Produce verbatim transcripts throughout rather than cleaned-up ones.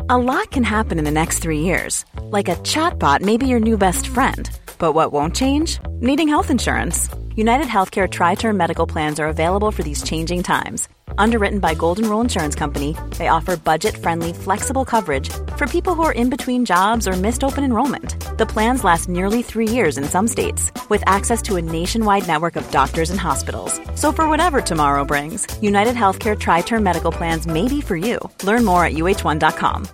A lot can happen in the next three years. Like a chatbot may be your new best friend. But what won't change? Needing health insurance. United Healthcare Tri-Term Medical Plans are available for these changing times. Underwritten by Golden Rule Insurance Company, they offer budget-friendly, flexible coverage for people who are in between jobs or missed open enrollment. The plans last nearly three years in some states, with access to a nationwide network of doctors and hospitals. So for whatever tomorrow brings, United Healthcare Tri-Term Medical Plans may be for you. Learn more at U H one dot com.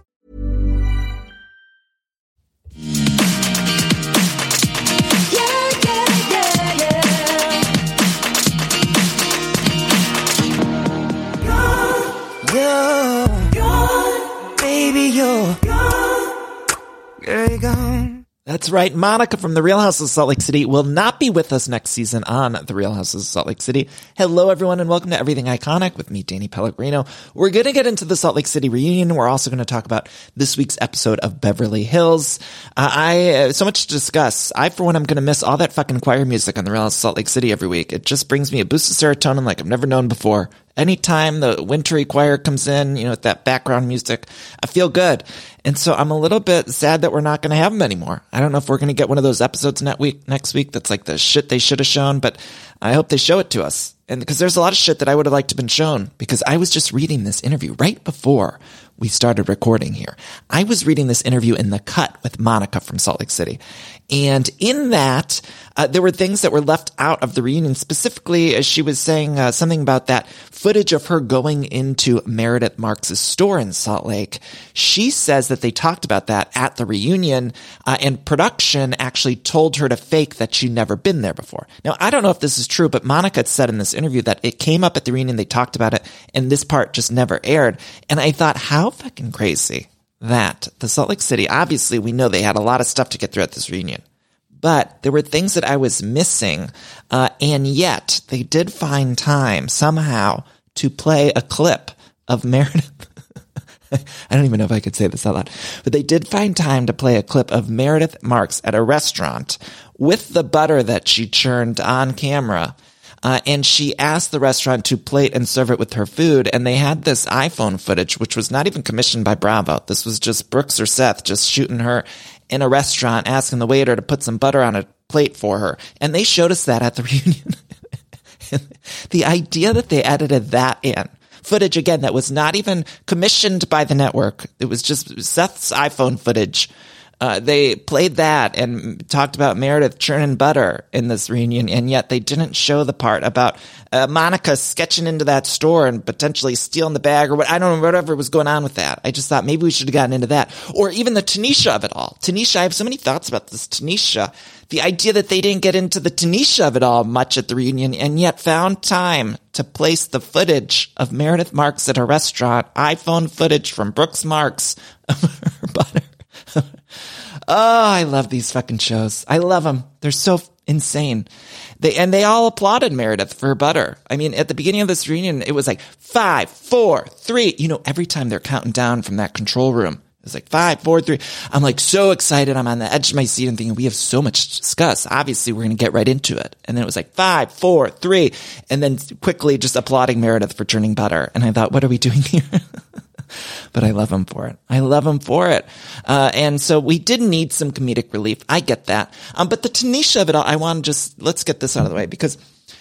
There you go. That's right. Monica from The Real Houses of Salt Lake City will not be with us next season on The Real Houses of Salt Lake City. Hello, everyone, and welcome to Everything Iconic with me, Danny Pellegrino. We're going to get into the Salt Lake City reunion. We're also going to talk about this week's episode of Beverly Hills. Uh, I uh, so much to discuss. I, for one, am going to miss all that fucking choir music on The Real Houses of Salt Lake City every week. It just brings me a boost of serotonin like I've never known before. Anytime the wintry choir comes in, you know, with that background music, I feel good. And so I'm a little bit sad that we're not going to have them anymore. I don't know if we're going to get one of those episodes next week, next week that's like the shit they should have shown, but I hope they show it to us. And because there's a lot of shit that I would have liked to have been shown, because I was just reading this interview right before we started recording here. I was reading this interview in The Cut with Monica from Salt Lake City. And in that, uh, there were things that were left out of the reunion. Specifically, as she was saying uh, something about that footage of her going into Meredith Marks' store in Salt Lake. She says that they talked about that at the reunion, uh, and production actually told her to fake that she'd never been there before. Now, I don't know if this is true, but Monica had said in this interview that it came up at the reunion, they talked about it, and this part just never aired. And I thought, how fucking crazy that the Salt Lake City, obviously we know they had a lot of stuff to get through at this reunion, but there were things that I was missing, uh, and yet they did find time somehow to play a clip of Meredith. I don't even know if I could say this out loud, but they did find time to play a clip of Meredith Marks at a restaurant with the butter that she churned on camera. Uh, and she asked the restaurant to plate and serve it with her food. And they had this iPhone footage, which was not even commissioned by Bravo. This was just Brooks or Seth just shooting her in a restaurant, asking the waiter to put some butter on a plate for her. And they showed us that at the reunion. The idea that they edited that in, footage again, that was not even commissioned by the network. It was just Seth's iPhone footage. Uh, they played that and talked about Meredith churning butter in this reunion, and yet they didn't show the part about uh, Monica sketching into that store and potentially stealing the bag or what, I don't know, whatever was going on with that. I just thought maybe we should have gotten into that. Or even the Tanisha of it all. Tanisha, I have so many thoughts about this Tanisha. The idea that they didn't get into the Tanisha of it all much at the reunion, and yet found time to place the footage of Meredith Marks at a restaurant, iPhone footage from Brooks Marks of her butter. Oh, I love these fucking shows. I love them. They're so f- insane. They and they all applauded Meredith for her butter. I mean, at the beginning of this reunion, it was like five, four, three. You know, every time they're counting down from that control room, it's like five, four, three. I'm like so excited. I'm on the edge of my seat and thinking we have so much to discuss. Obviously, we're going to get right into it. And then it was like five, four, three, and then quickly just applauding Meredith for churning butter. And I thought, what are we doing here? But I love him for it. I love him for it. Uh, and so we did need some comedic relief. I get that. Um, but the Tanisha of it all, I want to just, let's get this out of the way, because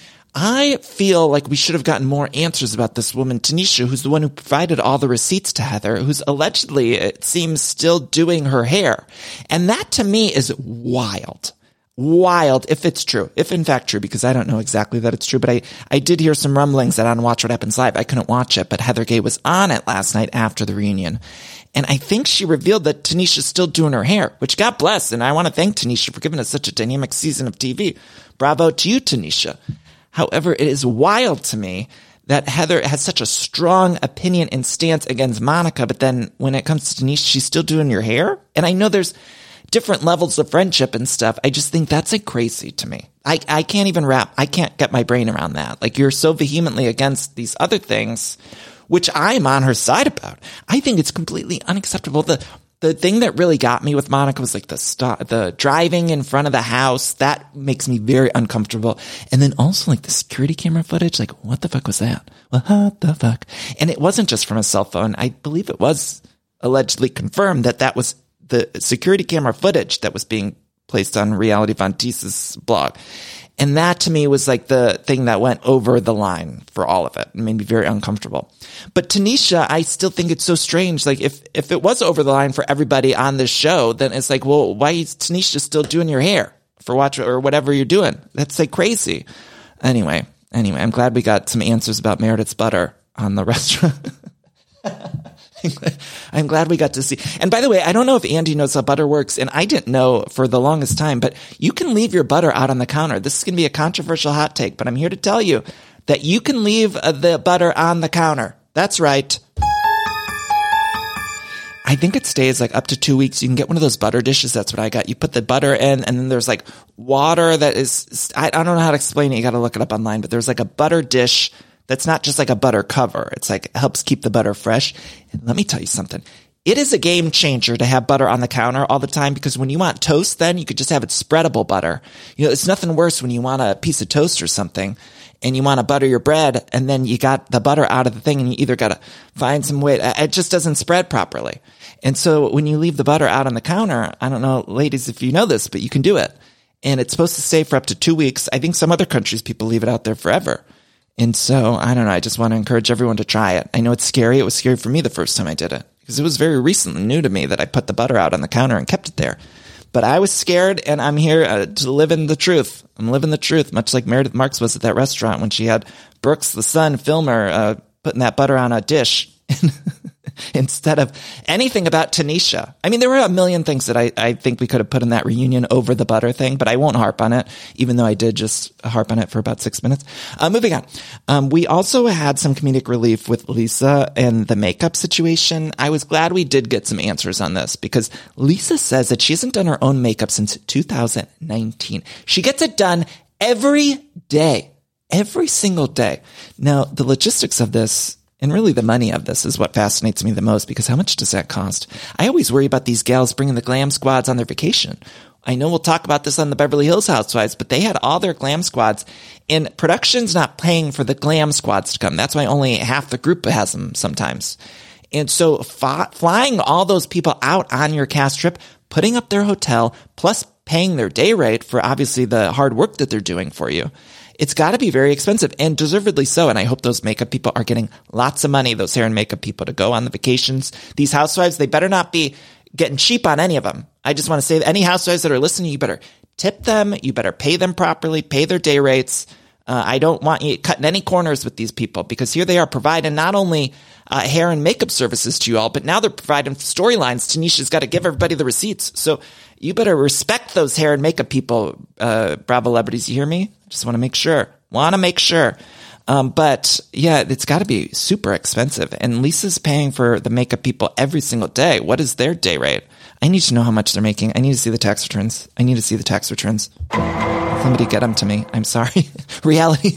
I feel like we should have gotten more answers about this woman, Tanisha, who's the one who provided all the receipts to Heather, who's allegedly, it seems, still doing her hair. And that to me is wild. Wild, if it's true, if in fact true, because I don't know exactly that it's true, but I, I did hear some rumblings that on Watch What Happens Live, I couldn't watch it, but Heather Gay was on it last night after the reunion. And I think she revealed that Tanisha's still doing her hair, which God bless. And I want to thank Tanisha for giving us such a dynamic season of T V. Bravo to you, Tanisha. However, it is wild to me that Heather has such a strong opinion and stance against Monica, but then when it comes to Tanisha, she's still doing your hair? And I know there's different levels of friendship and stuff. I just think that's like crazy to me. I, I can't even wrap, I can't get my brain around that. Like, you're so vehemently against these other things, which I'm on her side about. I think it's completely unacceptable. The, the thing that really got me with Monica was like the st- the driving in front of the house. That makes me very uncomfortable. And then also like the security camera footage. Like, what the fuck was that? Well, what the fuck? And it wasn't just from a cell phone. I believe it was allegedly confirmed that that was the security camera footage that was being placed on Reality Von Teese's blog. And that to me was like the thing that went over the line for all of it. It made me very uncomfortable. But Tanisha, I still think it's so strange. Like if, if it was over the line for everybody on this show, then it's like, well, why is Tanisha still doing your hair for watch or whatever you're doing? That's like crazy. Anyway, anyway, I'm glad we got some answers about Meredith's butter on the restaurant. I'm glad we got to see. And by the way, I don't know if Andy knows how butter works, and I didn't know for the longest time, but you can leave your butter out on the counter. This is going to be a controversial hot take, but I'm here to tell you that you can leave uh, the butter on the counter. That's right. I think it stays like up to two weeks. You can get one of those butter dishes. That's what I got. You put the butter in, and then there's like water that is, I, I don't know how to explain it. You got to look it up online, but there's like a butter dish that's not just like a butter cover. It's like, it helps keep the butter fresh. And let me tell you something. It is a game changer to have butter on the counter all the time, because when you want toast, then you could just have it spreadable butter. You know, it's nothing worse when you want a piece of toast or something and you want to butter your bread, and then you got the butter out of the thing and you either got to find some way. It just doesn't spread properly. And so when you leave the butter out on the counter, I don't know, ladies, if you know this, but you can do it. And it's supposed to stay for up to two weeks. I think some other countries, people leave it out there forever. And so, I don't know, I just want to encourage everyone to try it. I know it's scary. It was scary for me the first time I did it, because it was very recently new to me that I put the butter out on the counter and kept it there. But I was scared, and I'm here uh, to live in the truth. I'm living the truth, much like Meredith Marks was at that restaurant when she had Brooks, the son, film her uh, putting that butter on a dish instead of anything about Tanisha. I mean, there were a million things that I, I think we could have put in that reunion over the butter thing, but I won't harp on it, even though I did just harp on it for about six minutes. Uh, moving on. Um, we also had some comedic relief with Lisa and the makeup situation. I was glad we did get some answers on this, because Lisa says that she hasn't done her own makeup since two thousand nineteen. She gets it done every day, every single day. Now, the logistics of this, and really the money of this, is what fascinates me the most, because how much does that cost? I always worry about these gals bringing the glam squads on their vacation. I know we'll talk about this on the Beverly Hills Housewives, but they had all their glam squads, and production's not paying for the glam squads to come. That's why only half the group has them sometimes. And so f- flying all those people out on your cast trip, putting up their hotel, plus paying their day rate for obviously the hard work that they're doing for you, it's got to be very expensive, and deservedly so. And I hope those makeup people are getting lots of money, those hair and makeup people, to go on the vacations. These housewives, they better not be getting cheap on any of them. I just want to say, any housewives that are listening, you better tip them. You better pay them properly, pay their day rates. Uh, I don't want you cutting any corners with these people, because here they are providing not only uh, hair and makeup services to you all, but now they're providing storylines. Tanisha's got to give everybody the receipts. So you better respect those hair and makeup people, uh, Bravo celebrities. You hear me? Just want to make sure. Want to make sure. Um, but yeah, it's got to be super expensive. And Lisa's paying for the makeup people every single day. What is their day rate? I need to know how much they're making. I need to see the tax returns. I need to see the tax returns. Somebody get them to me. I'm sorry. Reality.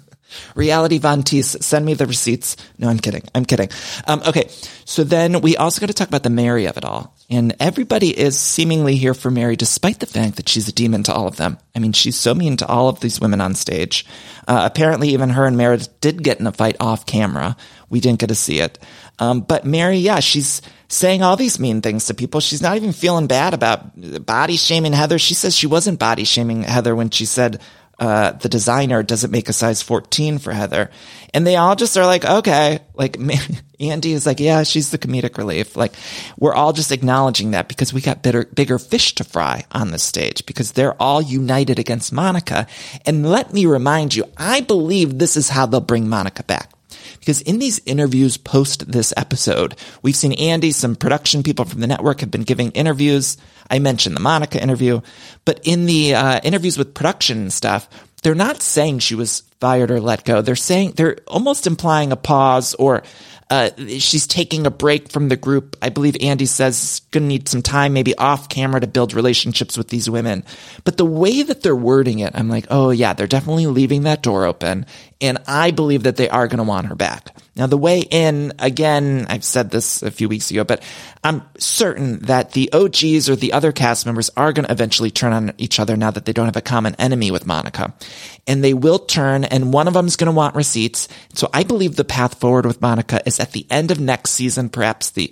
Reality Von Teese, send me the receipts. No, I'm kidding. I'm kidding. Um, okay. So then we also got to talk about the Mary of it all. And everybody is seemingly here for Mary, despite the fact that she's a demon to all of them. I mean, she's so mean to all of these women on stage. Uh, apparently even her and Meredith did get in a fight off camera. We didn't get to see it. Um, but Mary, yeah, she's saying all these mean things to people. She's not even feeling bad about body shaming Heather. She says she wasn't body shaming Heather when she said, Uh, the designer doesn't make a size fourteen for Heather. And they all just are like, okay, like Andy is like, yeah, she's the comedic relief. Like, we're all just acknowledging that, because we got bitter, bigger fish to fry on this stage, because they're all united against Monica. And let me remind you, I believe this is how they'll bring Monica back. Because in these interviews post this episode, we've seen Andy, some production people from the network have been giving interviews. I mentioned the Monica interview, but in the uh, interviews with production and stuff, they're not saying she was fired or let go. They're saying, they're almost implying a pause, or uh, she's taking a break from the group. I believe Andy says going to need some time, maybe off camera, to build relationships with these women. But the way that they're wording it, I'm like, oh yeah, they're definitely leaving that door open. And I believe that they are going to want her back. Now, the way in, again, I've said this a few weeks ago, but I'm certain that the O Gs or the other cast members are going to eventually turn on each other now that they don't have a common enemy with Monica. And they will turn, and one of them is going to want receipts. So I believe the path forward with Monica is at the end of next season, perhaps the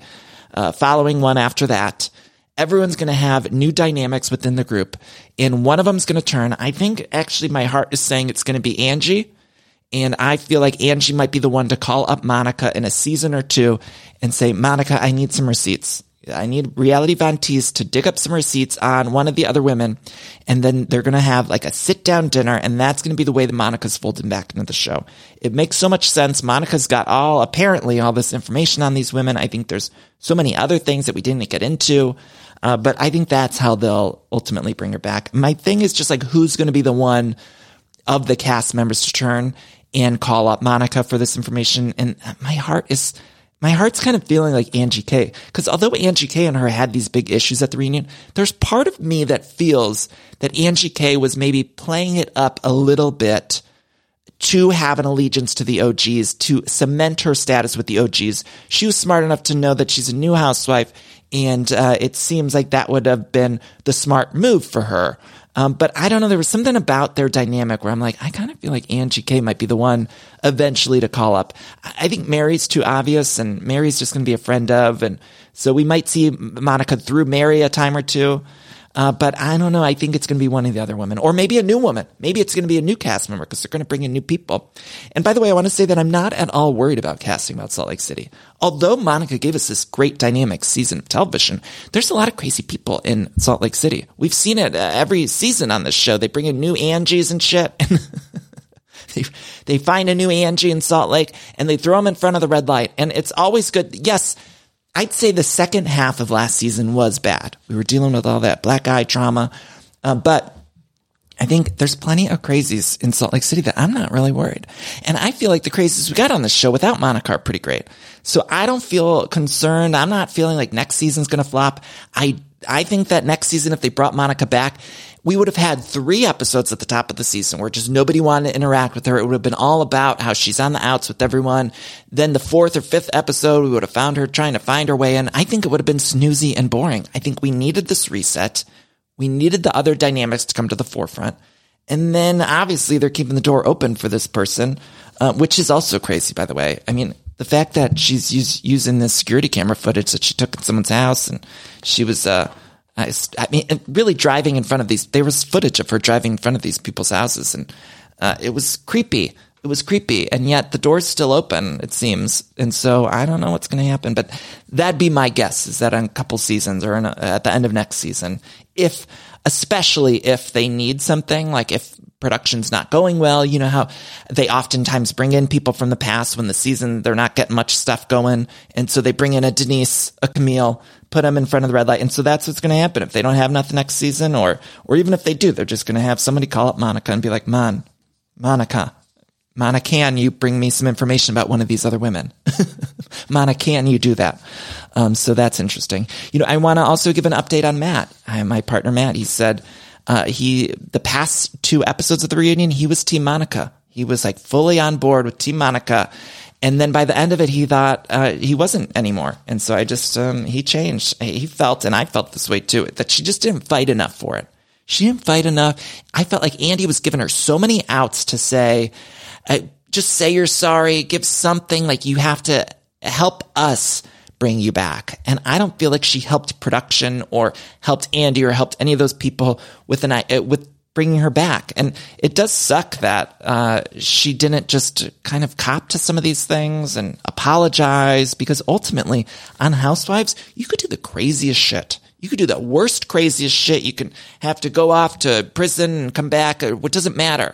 uh, following one after that. Everyone's going to have new dynamics within the group, and one of them's going to turn. I think actually my heart is saying it's going to be Angie, and I feel like Angie might be the one to call up Monica in a season or two and say, Monica, I need some receipts. I need Reality Von Teese to dig up some receipts on one of the other women, and then they're going to have like a sit-down dinner, and that's going to be the way that Monica's folded back into the show. It makes so much sense. Monica's got all, apparently, all this information on these women. I think there's so many other things that we didn't get into. Uh, but I think that's how they'll ultimately bring her back. My thing is just like, who's going to be the one of the cast members to turn and call up Monica for this information? And my heart is, my heart's kind of feeling like Angie K. Because although Angie K and her had these big issues at the reunion, there's part of me that feels that Angie K was maybe playing it up a little bit to have an allegiance to the O Gs, to cement her status with the O Gs. She was smart enough to know that she's a new housewife, and uh, it seems like that would have been the smart move for her. Um, but I don't know. There was something about their dynamic where I'm like, I kind of feel like Angie K might be the one eventually to call up. I think Mary's too obvious, and Mary's just going to be a friend of. And so we might see Monica through Mary a time or two. Uh, but I don't know. I think it's going to be one of the other women, or maybe a new woman. Maybe it's going to be a new cast member because they're going to bring in new people. And by the way, I want to say that I'm not at all worried about casting about Salt Lake City. Although Monica gave us this great dynamic season of television, there's a lot of crazy people in Salt Lake City. We've seen it uh, every season on this show. They bring in new Angies and shit. And they, they find a new Angie in Salt Lake and they throw them in front of the red light. And it's always good. Yes, I'd say the second half of last season was bad. We were dealing with all that black eye trauma. Uh, but I think there's plenty of crazies in Salt Lake City that I'm not really worried. And I feel like the crazies we got on this show without Monica are pretty great. So I don't feel concerned. I'm not feeling like next season's going to flop. I, I think that next season, if they brought Monica back, we would have had three episodes at the top of the season where just nobody wanted to interact with her. It would have been all about how she's on the outs with everyone. Then the fourth or fifth episode, we would have found her trying to find her way in. I think it would have been snoozy and boring. I think we needed this reset. We needed the other dynamics to come to the forefront. And then obviously they're keeping the door open for this person, uh, which is also crazy, by the way. I mean, the fact that she's use, using this security camera footage that she took in someone's house, and she was, uh, I, I mean, really driving in front of these, there was footage of her driving in front of these people's houses, and uh, it was creepy. It was creepy, and yet the door's still open, it seems. And so I don't know what's going to happen, but that'd be my guess, is that in a couple seasons or in a, at the end of next season, if, especially if they need something, like if production's not going well, you know how they oftentimes bring in people from the past when the season, they're not getting much stuff going. And so they bring in a Denise, a Camille, put them in front of the red light. And so that's what's going to happen. If they don't have nothing next season, or, or even if they do, they're just going to have somebody call up Monica and be like, Mon, Monica, Monica, can you bring me some information about one of these other women? Monica, can you do that? Um, so that's interesting. You know, I want to also give an update on Matt. I, my partner, Matt, he said, uh, he, the past two episodes of the reunion, he was Team Monica. He was like fully on board with Team Monica. And then by the end of it, he thought, uh, he wasn't anymore. And so I just, um, he changed. He felt, and I felt this way too, that she just didn't fight enough for it. She didn't fight enough. I felt like Andy was giving her so many outs to say, uh, just say you're sorry, give something, like you have to help us bring you back. And I don't feel like she helped production or helped Andy or helped any of those people with an, uh, with bringing her back. And it does suck that uh, she didn't just kind of cop to some of these things and apologize, because ultimately on Housewives, you could do the craziest shit. You could do the worst, craziest shit. You can have to go off to prison and come back. Or what doesn't matter.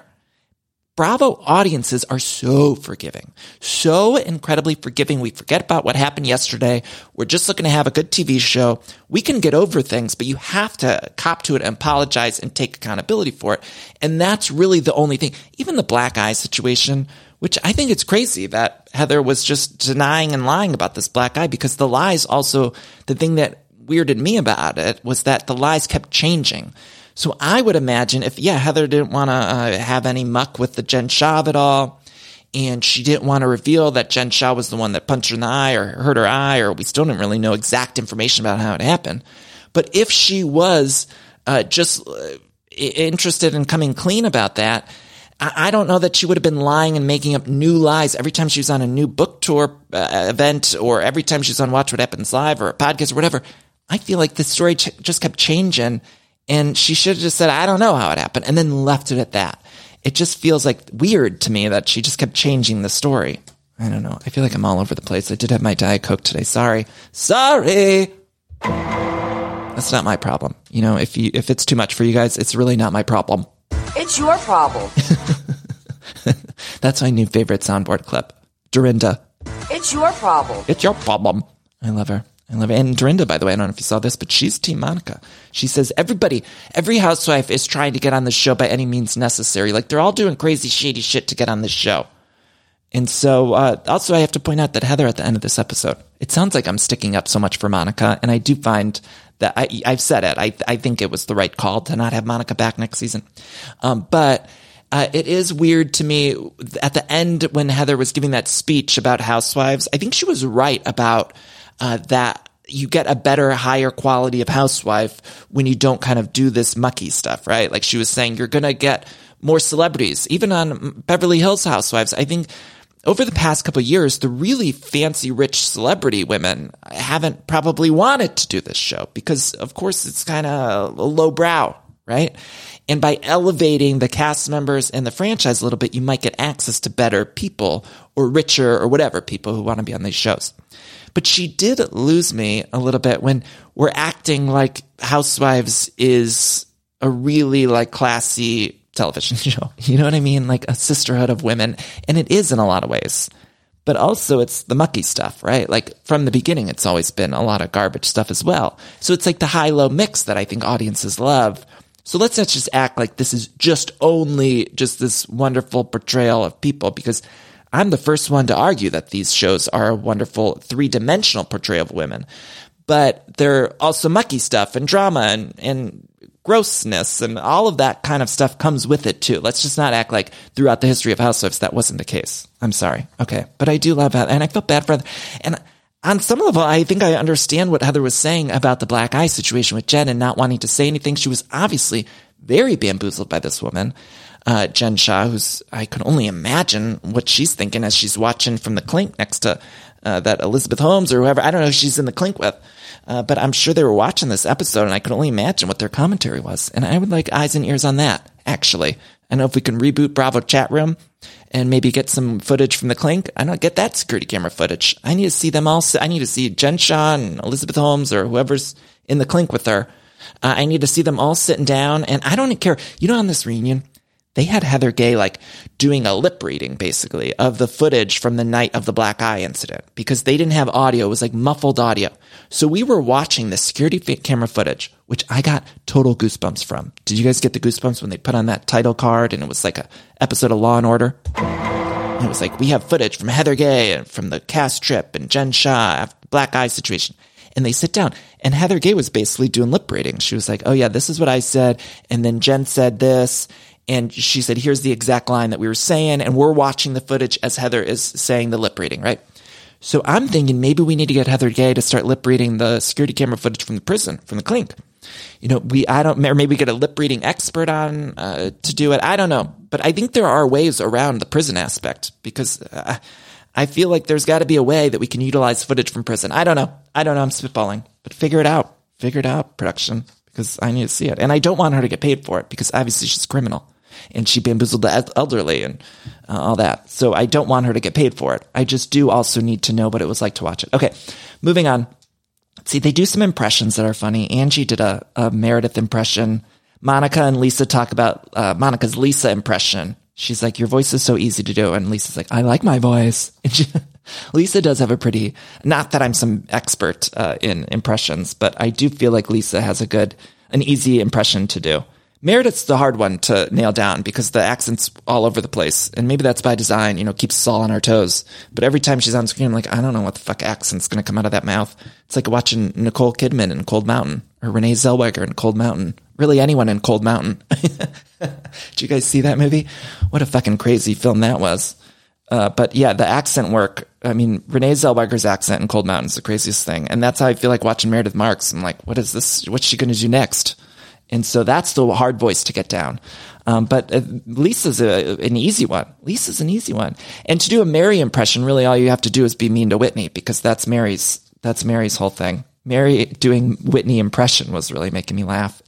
Bravo audiences are so forgiving, so incredibly forgiving. We forget about what happened yesterday. We're just looking to have a good T V show. We can get over things, but you have to cop to it and apologize and take accountability for it. And that's really the only thing. Even the black eye situation, which I think it's crazy that Heather was just denying and lying about this black eye, because the lies also, the thing that weirded me about it was that the lies kept changing. So I would imagine if, yeah, Heather didn't want to uh, have any muck with the Jen Shah at all, and she didn't want to reveal that Jen Shah was the one that punched her in the eye or hurt her eye, or we still didn't really know exact information about how it happened. But if she was uh, just uh, interested in coming clean about that, I, I don't know that she would have been lying and making up new lies every time she was on a new book tour uh, event, or every time she was on Watch What Happens Live or a podcast or whatever. I feel like the story ch- just kept changing, and she should have just said, I don't know how it happened, and then left it at that. It just feels like weird to me that she just kept changing the story. I don't know. I feel like I'm all over the place. I did have my Diet Coke today. Sorry. Sorry. That's not my problem. You know, if you if it's too much for you guys, it's really not my problem. It's your problem. That's my new favorite soundboard clip. Dorinda. It's your problem. It's your problem. I love her. I love it. And Dorinda, by the way, I don't know if you saw this, but she's Team Monica. She says, everybody, every housewife is trying to get on the show by any means necessary. Like, they're all doing crazy, shady shit to get on this show. And so, uh, also, I have to point out that Heather, at the end of this episode, it sounds like I'm sticking up so much for Monica, and I do find that I, I've said it. I, I think it was the right call to not have Monica back next season. Um, but uh, it is weird to me at the end when Heather was giving that speech about housewives. I think she was right about Uh, that you get a better, higher quality of housewife when you don't kind of do this mucky stuff, right? Like she was saying, you're going to get more celebrities, even on Beverly Hills Housewives. I think over the past couple of years, the really fancy, rich celebrity women haven't probably wanted to do this show because, of course, it's kind of low brow, right? And by elevating the cast members and the franchise a little bit, you might get access to better people or richer or whatever people who want to be on these shows. But she did lose me a little bit when we're acting like Housewives is a really like classy television show. You know what I mean? Like a sisterhood of women. And it is in a lot of ways. But also it's the mucky stuff, right? Like from the beginning, it's always been a lot of garbage stuff as well. So it's like the high-low mix that I think audiences love. So let's not just act like this is just only just this wonderful portrayal of people, because I'm the first one to argue that these shows are a wonderful three-dimensional portrayal of women, but they're also mucky stuff and drama and, and grossness and all of that kind of stuff comes with it too. Let's just not act like throughout the history of Housewives that wasn't the case. I'm sorry. Okay. But I do love Heather, and I felt bad for Heather. And on some level, I think I understand what Heather was saying about the black eye situation with Jen and not wanting to say anything. She was obviously very bamboozled by this woman. Uh, Jen Shah, who's, I can only imagine what she's thinking as she's watching from the clink next to uh, that Elizabeth Holmes or whoever. I don't know who she's in the clink with, uh, but I'm sure they were watching this episode, and I can only imagine what their commentary was. And I would like eyes and ears on that, actually. I know if we can reboot Bravo chat room and maybe get some footage from the clink. I don't get that security camera footage. I need to see them all. I need to see Jen Shah and Elizabeth Holmes or whoever's in the clink with her. Uh, I need to see them all sitting down, and I don't care. You know, on this reunion, they had Heather Gay like doing a lip reading basically of the footage from the night of the black eye incident because they didn't have audio. It was like muffled audio. So we were watching the security camera footage, which I got total goosebumps from. Did you guys get the goosebumps when they put on that title card and it was like a episode of Law and Order? And it was like, we have footage from Heather Gay and from the cast trip and Jen Shah after the black eye situation. And they sit down, and Heather Gay was basically doing lip reading. She was like, oh yeah, this is what I said. And then Jen said this. And she said, here's the exact line that we were saying. And we're watching the footage as Heather is saying the lip reading, right? So I'm thinking maybe we need to get Heather Gay to start lip reading the security camera footage from the prison, from the clink. You know, we, I don't, or maybe get a lip reading expert on uh, to do it. I don't know. But I think there are ways around the prison aspect because uh, I feel like there's got to be a way that we can utilize footage from prison. I don't know. I don't know. I'm spitballing, but figure it out. Figure it out, production, because I need to see it. And I don't want her to get paid for it because obviously she's criminal. And she bamboozled the elderly and uh, all that. So I don't want her to get paid for it. I just do also need to know what it was like to watch it. Okay, moving on. See, they do some impressions that are funny. Angie did a, a Meredith impression. Monica and Lisa talk about uh, Monica's Lisa impression. She's like, your voice is so easy to do. And Lisa's like, I like my voice. And she, Lisa does have a pretty, not that I'm some expert uh, in impressions, but I do feel like Lisa has a good, an easy impression to do. Meredith's the hard one to nail down because the accent's all over the place. And maybe that's by design, you know, keeps us all on our toes. But every time she's on screen, I'm like, I don't know what the fuck accent's going to come out of that mouth. It's like watching Nicole Kidman in Cold Mountain or Renee Zellweger in Cold Mountain. Really anyone in Cold Mountain. Did you guys see that movie? What a fucking crazy film that was. Uh, but yeah, the accent work. I mean, Renee Zellweger's accent in Cold Mountain is the craziest thing. And that's how I feel like watching Meredith Marks. I'm like, what is this? What's she going to do next? And so that's the hard voice to get down. Um, but uh, Lisa's a, an easy one. Lisa's an easy one. And to do a Mary impression, really all you have to do is be mean to Whitney, because that's Mary's, that's Mary's whole thing. Mary doing Whitney impression was really making me laugh.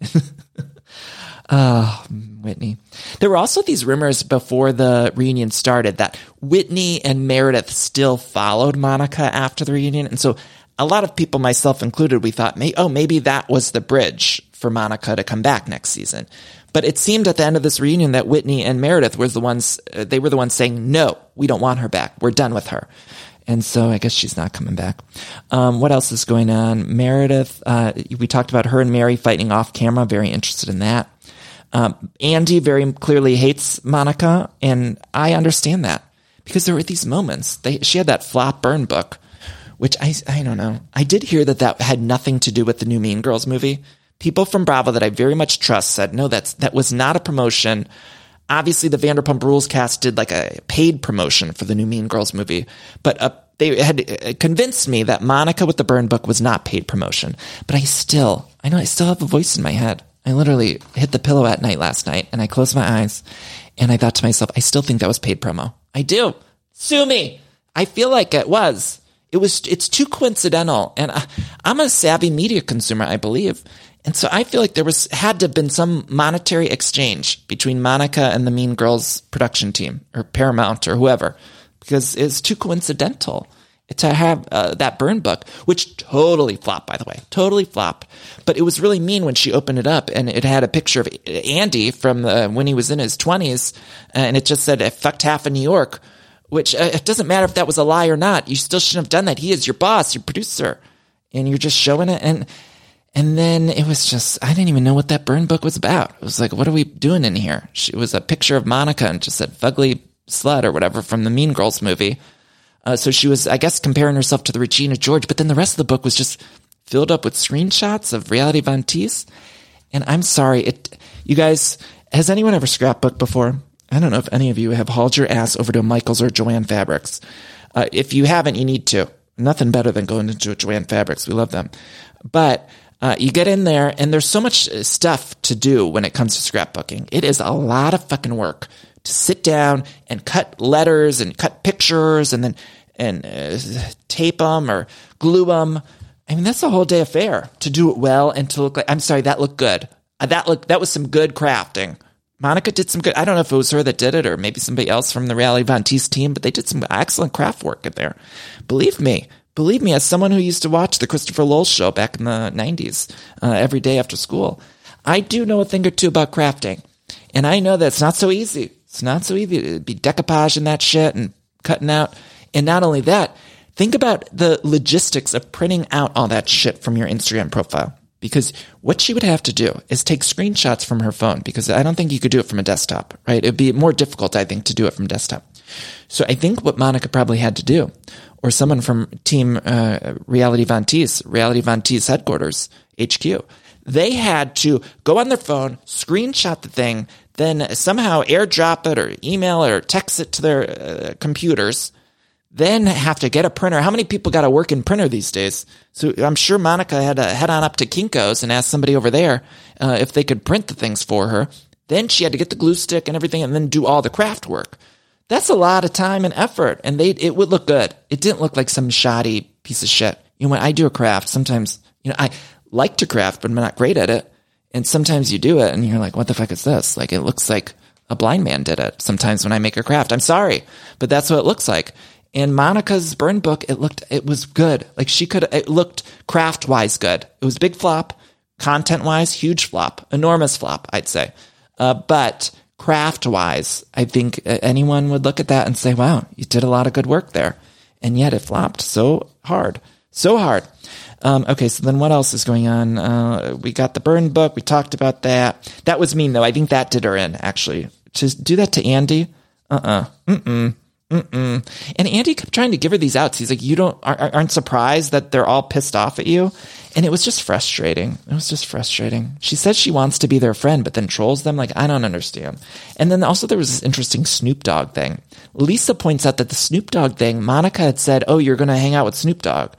Oh, Whitney. There were also these rumors before the reunion started that Whitney and Meredith still followed Monica after the reunion. And so a lot of people, myself included, we thought, oh, maybe that was the bridge for Monica to come back next season. But it seemed at the end of this reunion that Whitney and Meredith were the ones, uh, they were the ones saying, no, we don't want her back. We're done with her. And so I guess she's not coming back. Um, what else is going on? Meredith, uh, we talked about her and Mary fighting off camera. Very interested in that. Um, Andy very clearly hates Monica, and I understand that because there were these moments. They, she had that flop burn book, which I, I don't know. I did hear that that had nothing to do with the new Mean Girls movie. People from Bravo that I very much trust said, no, that's, that was not a promotion. Obviously, the Vanderpump Rules cast did like a paid promotion for the new Mean Girls movie, but uh, they had convinced me that Monica with the burn book was not paid promotion. But I still, I know I still have a voice in my head. I literally hit the pillow at night last night and I closed my eyes and I thought to myself, I still think that was paid promo. I do. Sue me. I feel like it was. It was, it's too coincidental. And I, I'm a savvy media consumer, I believe. And so I feel like there was, had to have been some monetary exchange between Monica and the Mean Girls production team or Paramount or whoever, because it's too coincidental to have uh, that burn book, which totally flopped, by the way, totally flopped. But it was really mean when she opened it up and it had a picture of Andy from uh, when he was in his twenties. And it just said, I fucked half of New York, which uh, it doesn't matter if that was a lie or not. You still shouldn't have done that. He is your boss, your producer, and you're just showing it. And, and then it was just, I didn't even know what that burn book was about. It was like, what are we doing in here? She, it was a picture of Monica and just said fugly slut or whatever from the Mean Girls movie. Uh, so she was, I guess, comparing herself to the Regina George, but then the rest of the book was just filled up with screenshots of Reality Von Teese. And I'm sorry, it, you guys, has anyone ever scrapbooked before? I don't know if any of you have hauled your ass over to Michaels or Joanne Fabrics. Uh, if you haven't, you need to. Nothing better than going into Joanne Fabrics. We love them. But uh, you get in there, and there's so much stuff to do when it comes to scrapbooking. It is a lot of fucking work to sit down and cut letters and cut pictures and then and uh, tape them or glue them. I mean, that's a whole day affair to do it well and to look like, I'm sorry, that looked good. Uh, that looked, that was some good crafting. Monica did some good, I don't know if it was her that did it or maybe somebody else from the Reality Von Teese team, but they did some excellent craft work in there. Believe me, believe me, as someone who used to watch the Christopher Lowell show back in the nineties, uh, every day after school, I do know a thing or two about crafting. And I know that it's not so easy. It's not so easy to be decoupaging that shit and cutting out. And not only that, think about the logistics of printing out all that shit from your Instagram profile. Because what she would have to do is take screenshots from her phone, because I don't think you could do it from a desktop, right? It'd be more difficult, I think, to do it from desktop. So I think what Monica probably had to do, or someone from Team uh, Reality Von Teese, Reality Von Teese headquarters, H Q, they had to go on their phone, screenshot the thing, then somehow airdrop it or email it or text it to their uh, computers, then have to get a printer. How many people got a working printer these days? So I'm sure Monica had to head on up to Kinko's and ask somebody over there uh, if they could print the things for her. Then she had to get the glue stick and everything and then do all the craft work. That's a lot of time and effort, and they it would look good. It didn't look like some shoddy piece of shit. You know, when I do a craft, sometimes, you know, I like to craft, but I'm not great at it. And sometimes you do it and you're like, what the fuck is this? Like, it looks like a blind man did it. Sometimes when I make a craft, I'm sorry, but that's what it looks like. In Monica's burn book, it looked, it was good. Like she could, it looked craft wise good. It was big flop, content wise, huge flop, enormous flop, I'd say. Uh, but craft wise, I think anyone would look at that and say, wow, you did a lot of good work there. And yet it flopped so hard, so hard. Um, okay, so then what else is going on? Uh, we got the burn book. We talked about that. That was mean, though. I think that did her in, actually. To do that to Andy? Uh-uh. Mm-mm. Mm-mm. And Andy kept trying to give her these outs. He's like, you don't aren't surprised that they're all pissed off at you? And it was just frustrating. It was just frustrating. She says she wants to be their friend, but then trolls them. Like, I don't understand. And then also there was this interesting Snoop Dogg thing. Lisa points out that the Snoop Dogg thing, Monica had said, oh, you're going to hang out with Snoop Dogg.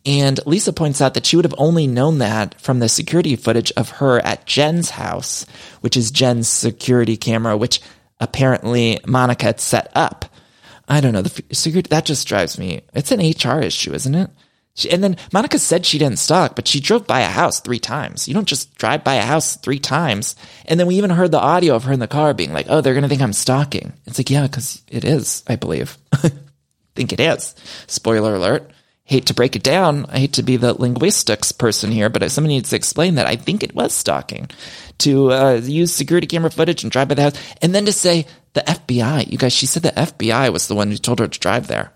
And Lisa points out that she would have only known that from the security footage of her at Jen's house, which is Jen's security camera, which apparently Monica had set up. I don't know. The security, that just drives me. It's an H R issue, isn't it? She, and then Monica said she didn't stalk, but she drove by a house three times. You don't just drive by a house three times. And then we even heard the audio of her in the car being like, oh, they're going to think I'm stalking. It's like, yeah, because it is, I believe. I think it is. Spoiler alert. Hate to break it down. I hate to be the linguistics person here, but someone needs to explain that. I think it was stalking to uh, use security camera footage and drive by the house. And then to say the F B I, you guys, she said the F B I was the one who told her to drive there.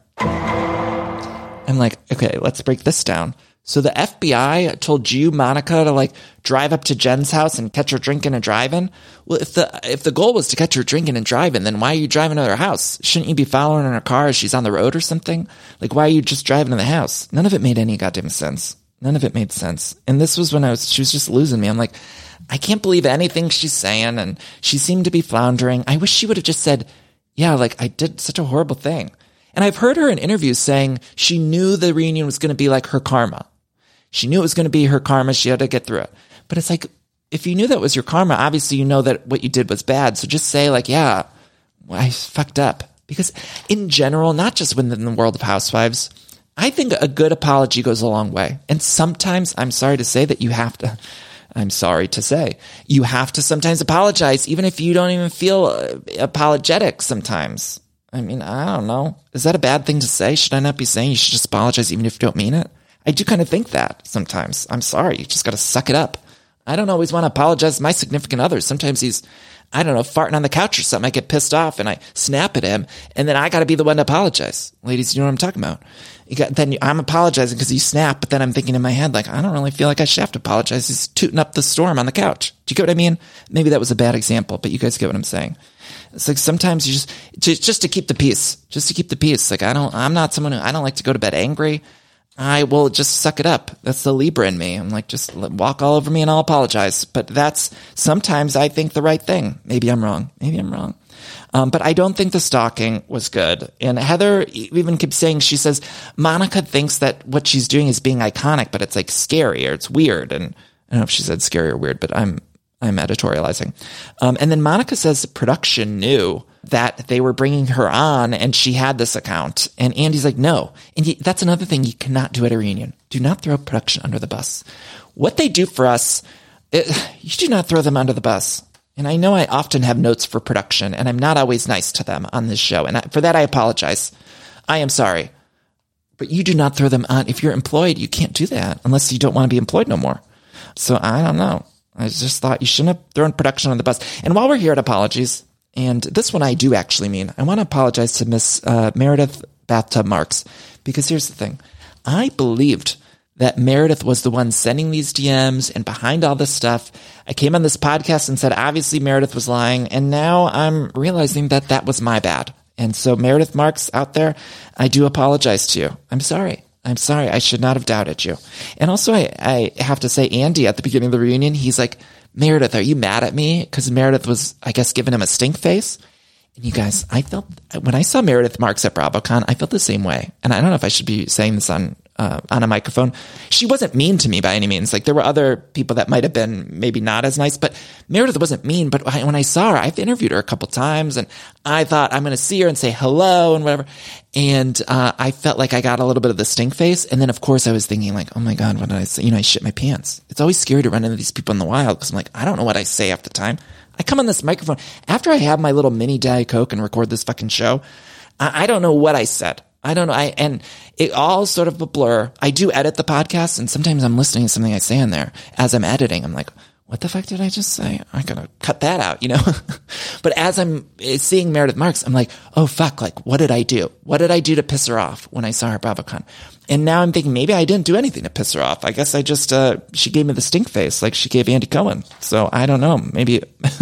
I'm like, okay, let's break this down. So the F B I told you, Monica, to like drive up to Jen's house and catch her drinking and driving. Well, if the if the goal was to catch her drinking and driving, then why are you driving to her house? Shouldn't you be following her in her car as she's on the road or something? Like, why are you just driving to the house? None of it made any goddamn sense. None of it made sense. And this was when I was, she was just losing me. I'm like, I can't believe anything she's saying. And she seemed to be floundering. I wish she would have just said, yeah, like I did such a horrible thing. And I've heard her in interviews saying she knew the reunion was going to be like her karma. She knew it was going to be her karma. She had to get through it. But it's like, if you knew that was your karma, obviously you know that what you did was bad. So just say like, yeah, well, I fucked up. Because in general, not just within the world of housewives, I think a good apology goes a long way. And sometimes, I'm sorry to say that you have to, I'm sorry to say, you have to sometimes apologize, even if you don't even feel uh, apologetic sometimes. I mean, I don't know. Is that a bad thing to say? Should I not be saying you should just apologize even if you don't mean it? I do kind of think that sometimes. I'm sorry. You just got to suck it up. I don't always want to apologize to my significant other. Sometimes he's, I don't know, farting on the couch or something. I get pissed off and I snap at him, and then I got to be the one to apologize. Ladies, you know what I'm talking about? You got, then you, I'm apologizing because you snap, but then I'm thinking in my head, like, I don't really feel like I should have to apologize. He's tooting up the storm on the couch. Do you get what I mean? Maybe that was a bad example, but you guys get what I'm saying. It's like sometimes you just, just, just to keep the peace, just to keep the peace. Like I don't, I'm not someone who, I don't like to go to bed angry. I will just suck it up. That's the Libra in me. I'm like, just walk all over me and I'll apologize. But that's sometimes I think the right thing. Maybe I'm wrong. Maybe I'm wrong. Um, but I don't think the stalking was good. And Heather even keeps saying, she says, Monica thinks that what she's doing is being iconic, but it's like scary or it's weird. And I don't know if she said scary or weird, but I'm, I'm editorializing. Um, and then Monica says production knew that they were bringing her on and she had this account. And Andy's like, no. And he, that's another thing you cannot do at a reunion. Do not throw production under the bus. What they do for us, it, you do not throw them under the bus. And I know I often have notes for production and I'm not always nice to them on this show. And I, for that, I apologize. I am sorry. But you do not throw them on. If you're employed, you can't do that unless you don't want to be employed no more. So I don't know. I just thought you shouldn't have thrown production on the bus. And while we're here at apologies, and this one I do actually mean, I want to apologize to Miss uh, Meredith Bathtub Marks, because here's the thing. I believed that Meredith was the one sending these D Ms and behind all this stuff. I came on this podcast and said, obviously Meredith was lying. And now I'm realizing that that was my bad. And so Meredith Marks out there, I do apologize to you. I'm sorry. I'm sorry. I should not have doubted you. And also, I, I have to say, Andy, at the beginning of the reunion, he's like, Meredith, are you mad at me? Because Meredith was, I guess, giving him a stink face. And you guys, I felt, when I saw Meredith Marks at BravoCon, I felt the same way. And I don't know if I should be saying this on uh, on a microphone. She wasn't mean to me by any means. Like, there were other people that might have been maybe not as nice, but Meredith wasn't mean. But when I saw her, I've interviewed her a couple times, and I thought I'm going to see her and say hello and whatever. And uh, I felt like I got a little bit of the stink face. And then, of course, I was thinking like, oh my God, what did I say? You know, I shit my pants. It's always scary to run into these people in the wild because I'm like, I don't know what I say half the time. I come on this microphone after I have my little mini Diet Coke and record this fucking show. I, I don't know what I said. I don't know. I, and it all sort of a blur. I do edit the podcast, and sometimes I'm listening to something I say in there as I'm editing. I'm like, what the fuck did I just say? I gotta cut that out, you know? But as I'm seeing Meredith Marks, I'm like, oh fuck, like, what did I do? What did I do to piss her off when I saw her at BravoCon? And now I'm thinking maybe I didn't do anything to piss her off. I guess I just, uh, she gave me the stink face like she gave Andy Cohen. So I don't know. Maybe,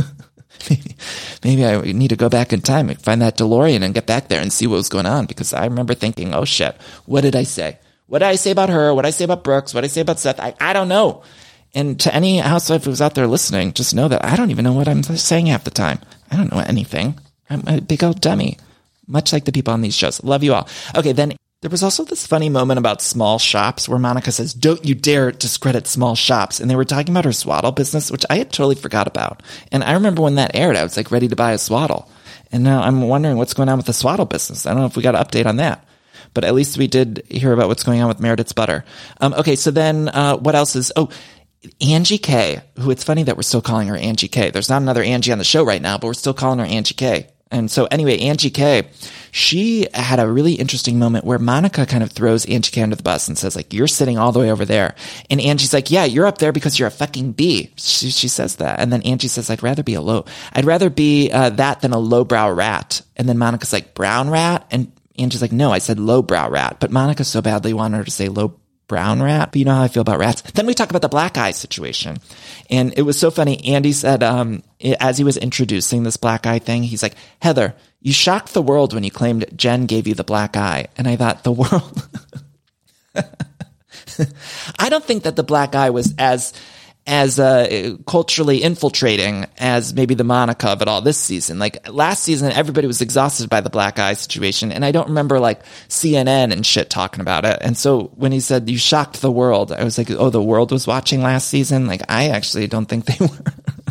maybe, maybe I need to go back in time and find that DeLorean and get back there and see what was going on, because I remember thinking, oh shit, what did I say? What did I say about her? What did I say about Brooks? What did I say about Seth? I, I don't know. And to any housewife who's out there listening, just know that I don't even know what I'm saying half the time. I don't know anything. I'm a big old dummy, much like the people on these shows. Love you all. Okay, then There was also this funny moment about small shops where Monica says, don't you dare discredit small shops. And they were talking about her swaddle business, which I had totally forgot about. And I remember when that aired, I was like ready to buy a swaddle. And now I'm wondering what's going on with the swaddle business. I don't know if we got an update on that. But at least we did hear about what's going on with Meredith's butter. Um, okay, so then uh, what else is... Oh, Angie K, who it's funny that we're still calling her Angie K. There's not another Angie on the show right now, but we're still calling her Angie K. And so anyway, Angie K, she had a really interesting moment where Monica kind of throws Angie K under the bus and says, like, you're sitting all the way over there. And Angie's like, yeah, you're up there because you're a fucking bee. She, she says that. And then Angie says, I'd rather be a low, I'd rather be uh, that than a lowbrow rat. And then Monica's like, brown rat? And Angie's like, no, I said lowbrow rat. But Monica so badly wanted her to say low brown rat, but you know how I feel about rats. Then we talk about the black eye situation. And it was so funny. Andy said, um, as he was introducing this black eye thing, he's like, Heather, you shocked the world when you claimed Jen gave you the black eye. And I thought, the world... I don't think that the black eye was as as uh, culturally infiltrating as maybe the Monica of it all this season. Like last season, everybody was exhausted by the black eye situation. And I don't remember like C N N and shit talking about it. And so when he said, you shocked the world, I was like, oh, the world was watching last season? Like, I actually don't think they were.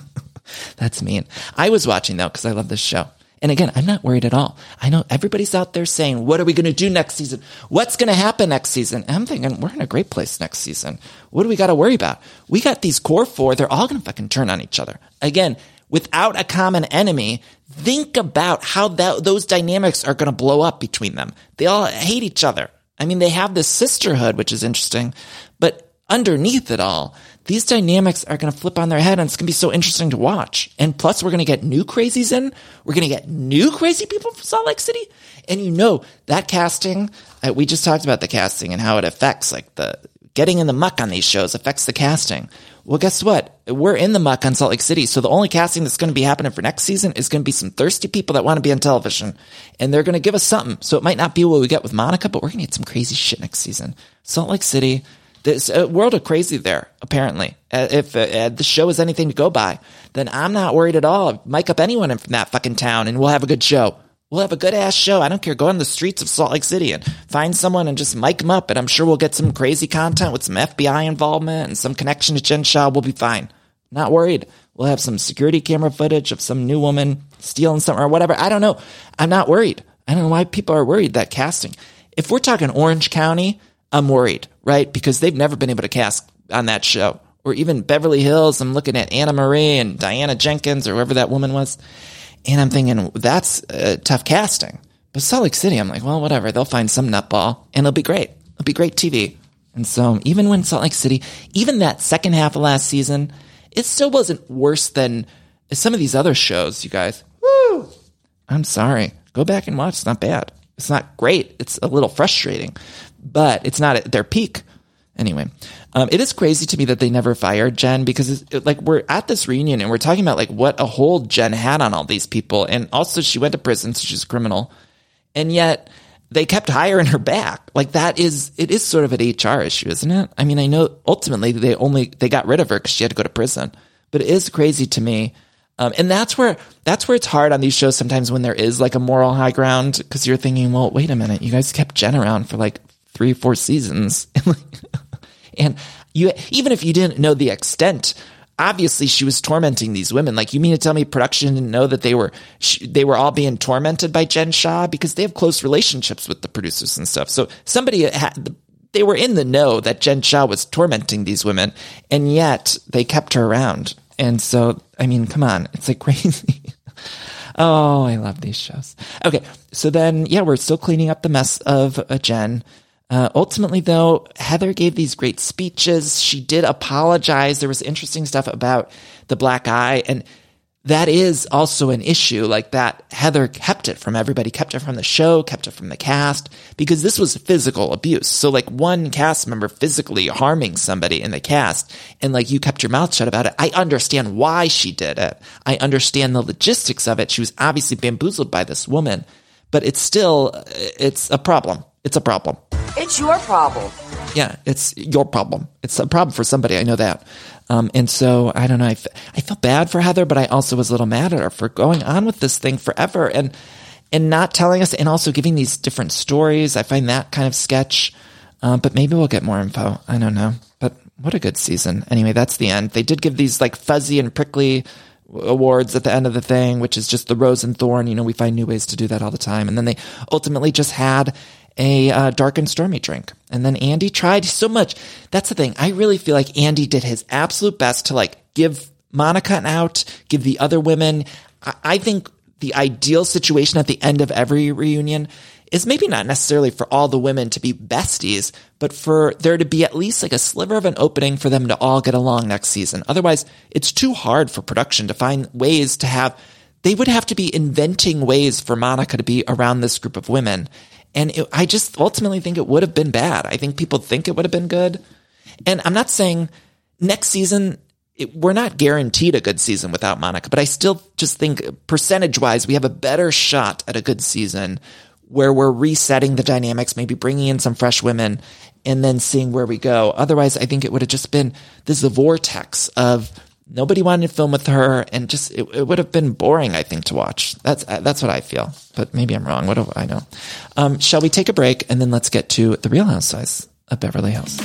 That's mean. I was watching though, because I love this show. And again, I'm not worried at all. I know everybody's out there saying, what are we going to do next season? What's going to happen next season? And I'm thinking, we're in a great place next season. What do we got to worry about? We got these core four. They're all going to fucking turn on each other. Again, without a common enemy, think about how that, those dynamics are going to blow up between them. They all hate each other. I mean, they have this sisterhood, which is interesting, but underneath it all, these dynamics are going to flip on their head, and it's going to be so interesting to watch. And plus, we're going to get new crazies in. We're going to get new crazy people from Salt Lake City. And you know, that casting, uh, we just talked about the casting and how it affects, like, the getting in the muck on these shows affects the casting. Well, guess what? We're in the muck on Salt Lake City. So the only casting that's going to be happening for next season is going to be some thirsty people that want to be on television. And they're going to give us something. So it might not be what we get with Monica, but we're going to get some crazy shit next season. Salt Lake City. There's a world of crazy there, apparently. Uh, if uh, the show is anything to go by, then I'm not worried at all. Mic up anyone from that fucking town and we'll have a good show. We'll have a good-ass show. I don't care. Go on the streets of Salt Lake City and find someone and just mic them up, and I'm sure we'll get some crazy content with some F B I involvement and some connection to Jen Shah. We'll be fine. Not worried. We'll have some security camera footage of some new woman stealing something or whatever. I don't know. I'm not worried. I don't know why people are worried that casting. If we're talking Orange County, I'm worried, right? Because they've never been able to cast on that show. Or even Beverly Hills, I'm looking at Anna Marie and Diana Jenkins or whoever that woman was. And I'm thinking, that's uh, tough casting. But Salt Lake City, I'm like, well, whatever. They'll find some nutball and it'll be great. It'll be great T V. And so even when Salt Lake City, even that second half of last season, it still wasn't worse than some of these other shows, you guys. Woo! I'm sorry. Go back and watch. It's not bad. It's not great. It's a little frustrating. But it's not at their peak. Anyway, um, it is crazy to me that they never fired Jen because it's, it, like we're at this reunion and we're talking about like what a hold Jen had on all these people. And also she went to prison, so she's a criminal. And yet they kept hiring her back. Like that is, it is sort of an H R issue, isn't it? I mean, I know ultimately they only, they got rid of her because she had to go to prison. But it is crazy to me. Um, and that's where, that's where it's hard on these shows sometimes when there is like a moral high ground because you're thinking, well, wait a minute, you guys kept Jen around for like three or four seasons. And you, even if you didn't know the extent, obviously she was tormenting these women. Like, you mean to tell me production didn't know that they were, they were all being tormented by Jen Shah because they have close relationships with the producers and stuff. So somebody had, they were in the know that Jen Shah was tormenting these women, and yet they kept her around. And so, I mean, come on, it's like crazy. Oh, I love these shows. Okay. So then, yeah, we're still cleaning up the mess of uh, Jen. Uh, ultimately, though, Heather gave these great speeches. She did apologize. There was interesting stuff about the black eye. And that is also an issue, like that Heather kept it from everybody, kept it from the show, kept it from the cast, because this was physical abuse. So like one cast member physically harming somebody in the cast, and like you kept your mouth shut about it. I understand why she did it. I understand the logistics of it. She was obviously bamboozled by this woman, but it's still, it's a problem. It's a problem. It's your problem. Yeah, it's your problem. It's a problem for somebody. I know that. Um, and so, I don't know, I, f- I felt bad for Heather, but I also was a little mad at her for going on with this thing forever. And and not telling us, and also giving these different stories. I find that kind of sketch, uh, but maybe we'll get more info. I don't know, but what a good season. Anyway, that's the end. They did give these like fuzzy and prickly awards at the end of the thing, which is just the rose and thorn. You know, we find new ways to do that all the time. And then they ultimately just had a uh, dark and stormy drink. And then Andy tried so much. That's the thing. I really feel like Andy did his absolute best to like give Monica an out, give the other women. I, I think the ideal situation at the end of every reunion is maybe not necessarily for all the women to be besties, but for there to be at least like a sliver of an opening for them to all get along next season. Otherwise, it's too hard for production to find ways to have, they would have to be inventing ways for Monica to be around this group of women. And it, I just ultimately think it would have been bad. I think people think it would have been good. And I'm not saying next season, it, we're not guaranteed a good season without Monica, but I still just think percentage wise, we have a better shot at a good season where we're resetting the dynamics, maybe bringing in some fresh women and then seeing where we go. Otherwise, I think it would have just been this vortex of nobody wanted to film with her, and just it, it would have been boring, I think, to watch. That's that's what I feel, but maybe I'm wrong. What do I know? Um, shall we take a break and then let's get to The Real Housewives of Beverly Hills.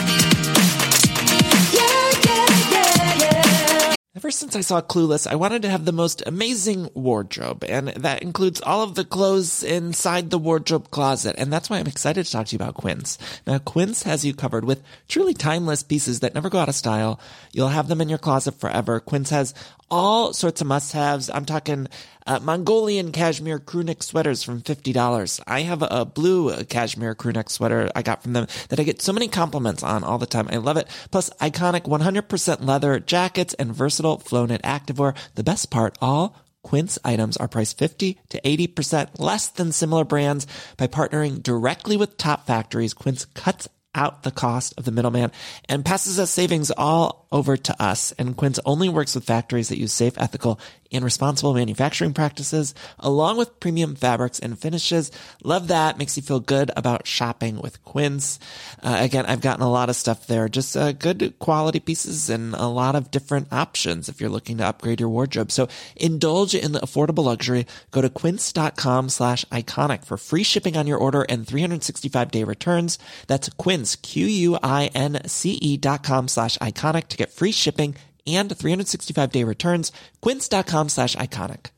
Ever since I saw Clueless, I wanted to have the most amazing wardrobe, and that includes all of the clothes inside the wardrobe closet, and that's why I'm excited to talk to you about Quince. Now, Quince has you covered with truly timeless pieces that never go out of style. You'll have them in your closet forever. Quince has all sorts of must-haves. I'm talking uh, Mongolian cashmere crewneck sweaters from fifty dollars. I have a, a blue cashmere crewneck sweater I got from them that I get so many compliments on all the time. I love it. Plus, iconic one hundred percent leather jackets and versatile flow-knit activewear. The best part, all Quince items are priced fifty to eighty percent less than similar brands. By partnering directly with top factories, Quince cuts out the cost of the middleman and passes us savings all over to us. And Quince only works with factories that use safe, ethical, and responsible manufacturing practices, along with premium fabrics and finishes. Love that. Makes you feel good about shopping with Quince. Uh, again, I've gotten a lot of stuff there, just uh, good quality pieces and a lot of different options if you're looking to upgrade your wardrobe. So indulge in the affordable luxury. Go to quince.com slash iconic for free shipping on your order and three hundred sixty-five day returns. That's Quince, Q-U-I-N-C-E dot com slash iconic to get free shipping and three hundred sixty-five day returns. Quince.com slash iconic.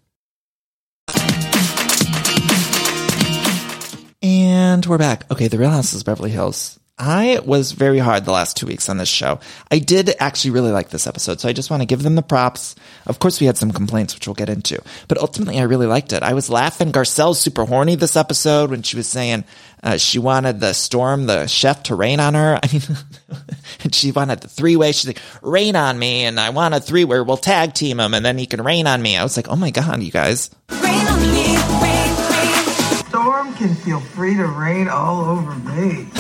And we're back. Okay, The Real Housewives of Beverly Hills. I was very hard the last two weeks on this show. I did actually really like this episode, so I just want to give them the props. Of course, we had some complaints, which we'll get into. But ultimately, I really liked it. I was laughing. Garcelle's super horny this episode when she was saying uh, she wanted the Storm, the chef, to rain on her. I mean, and she wanted the three-way. She's like, rain on me, and I want a three-way. We'll tag team him, and then he can rain on me. I was like, oh my God, you guys. Rain on me, rain, rain. Storm can feel free to rain all over me.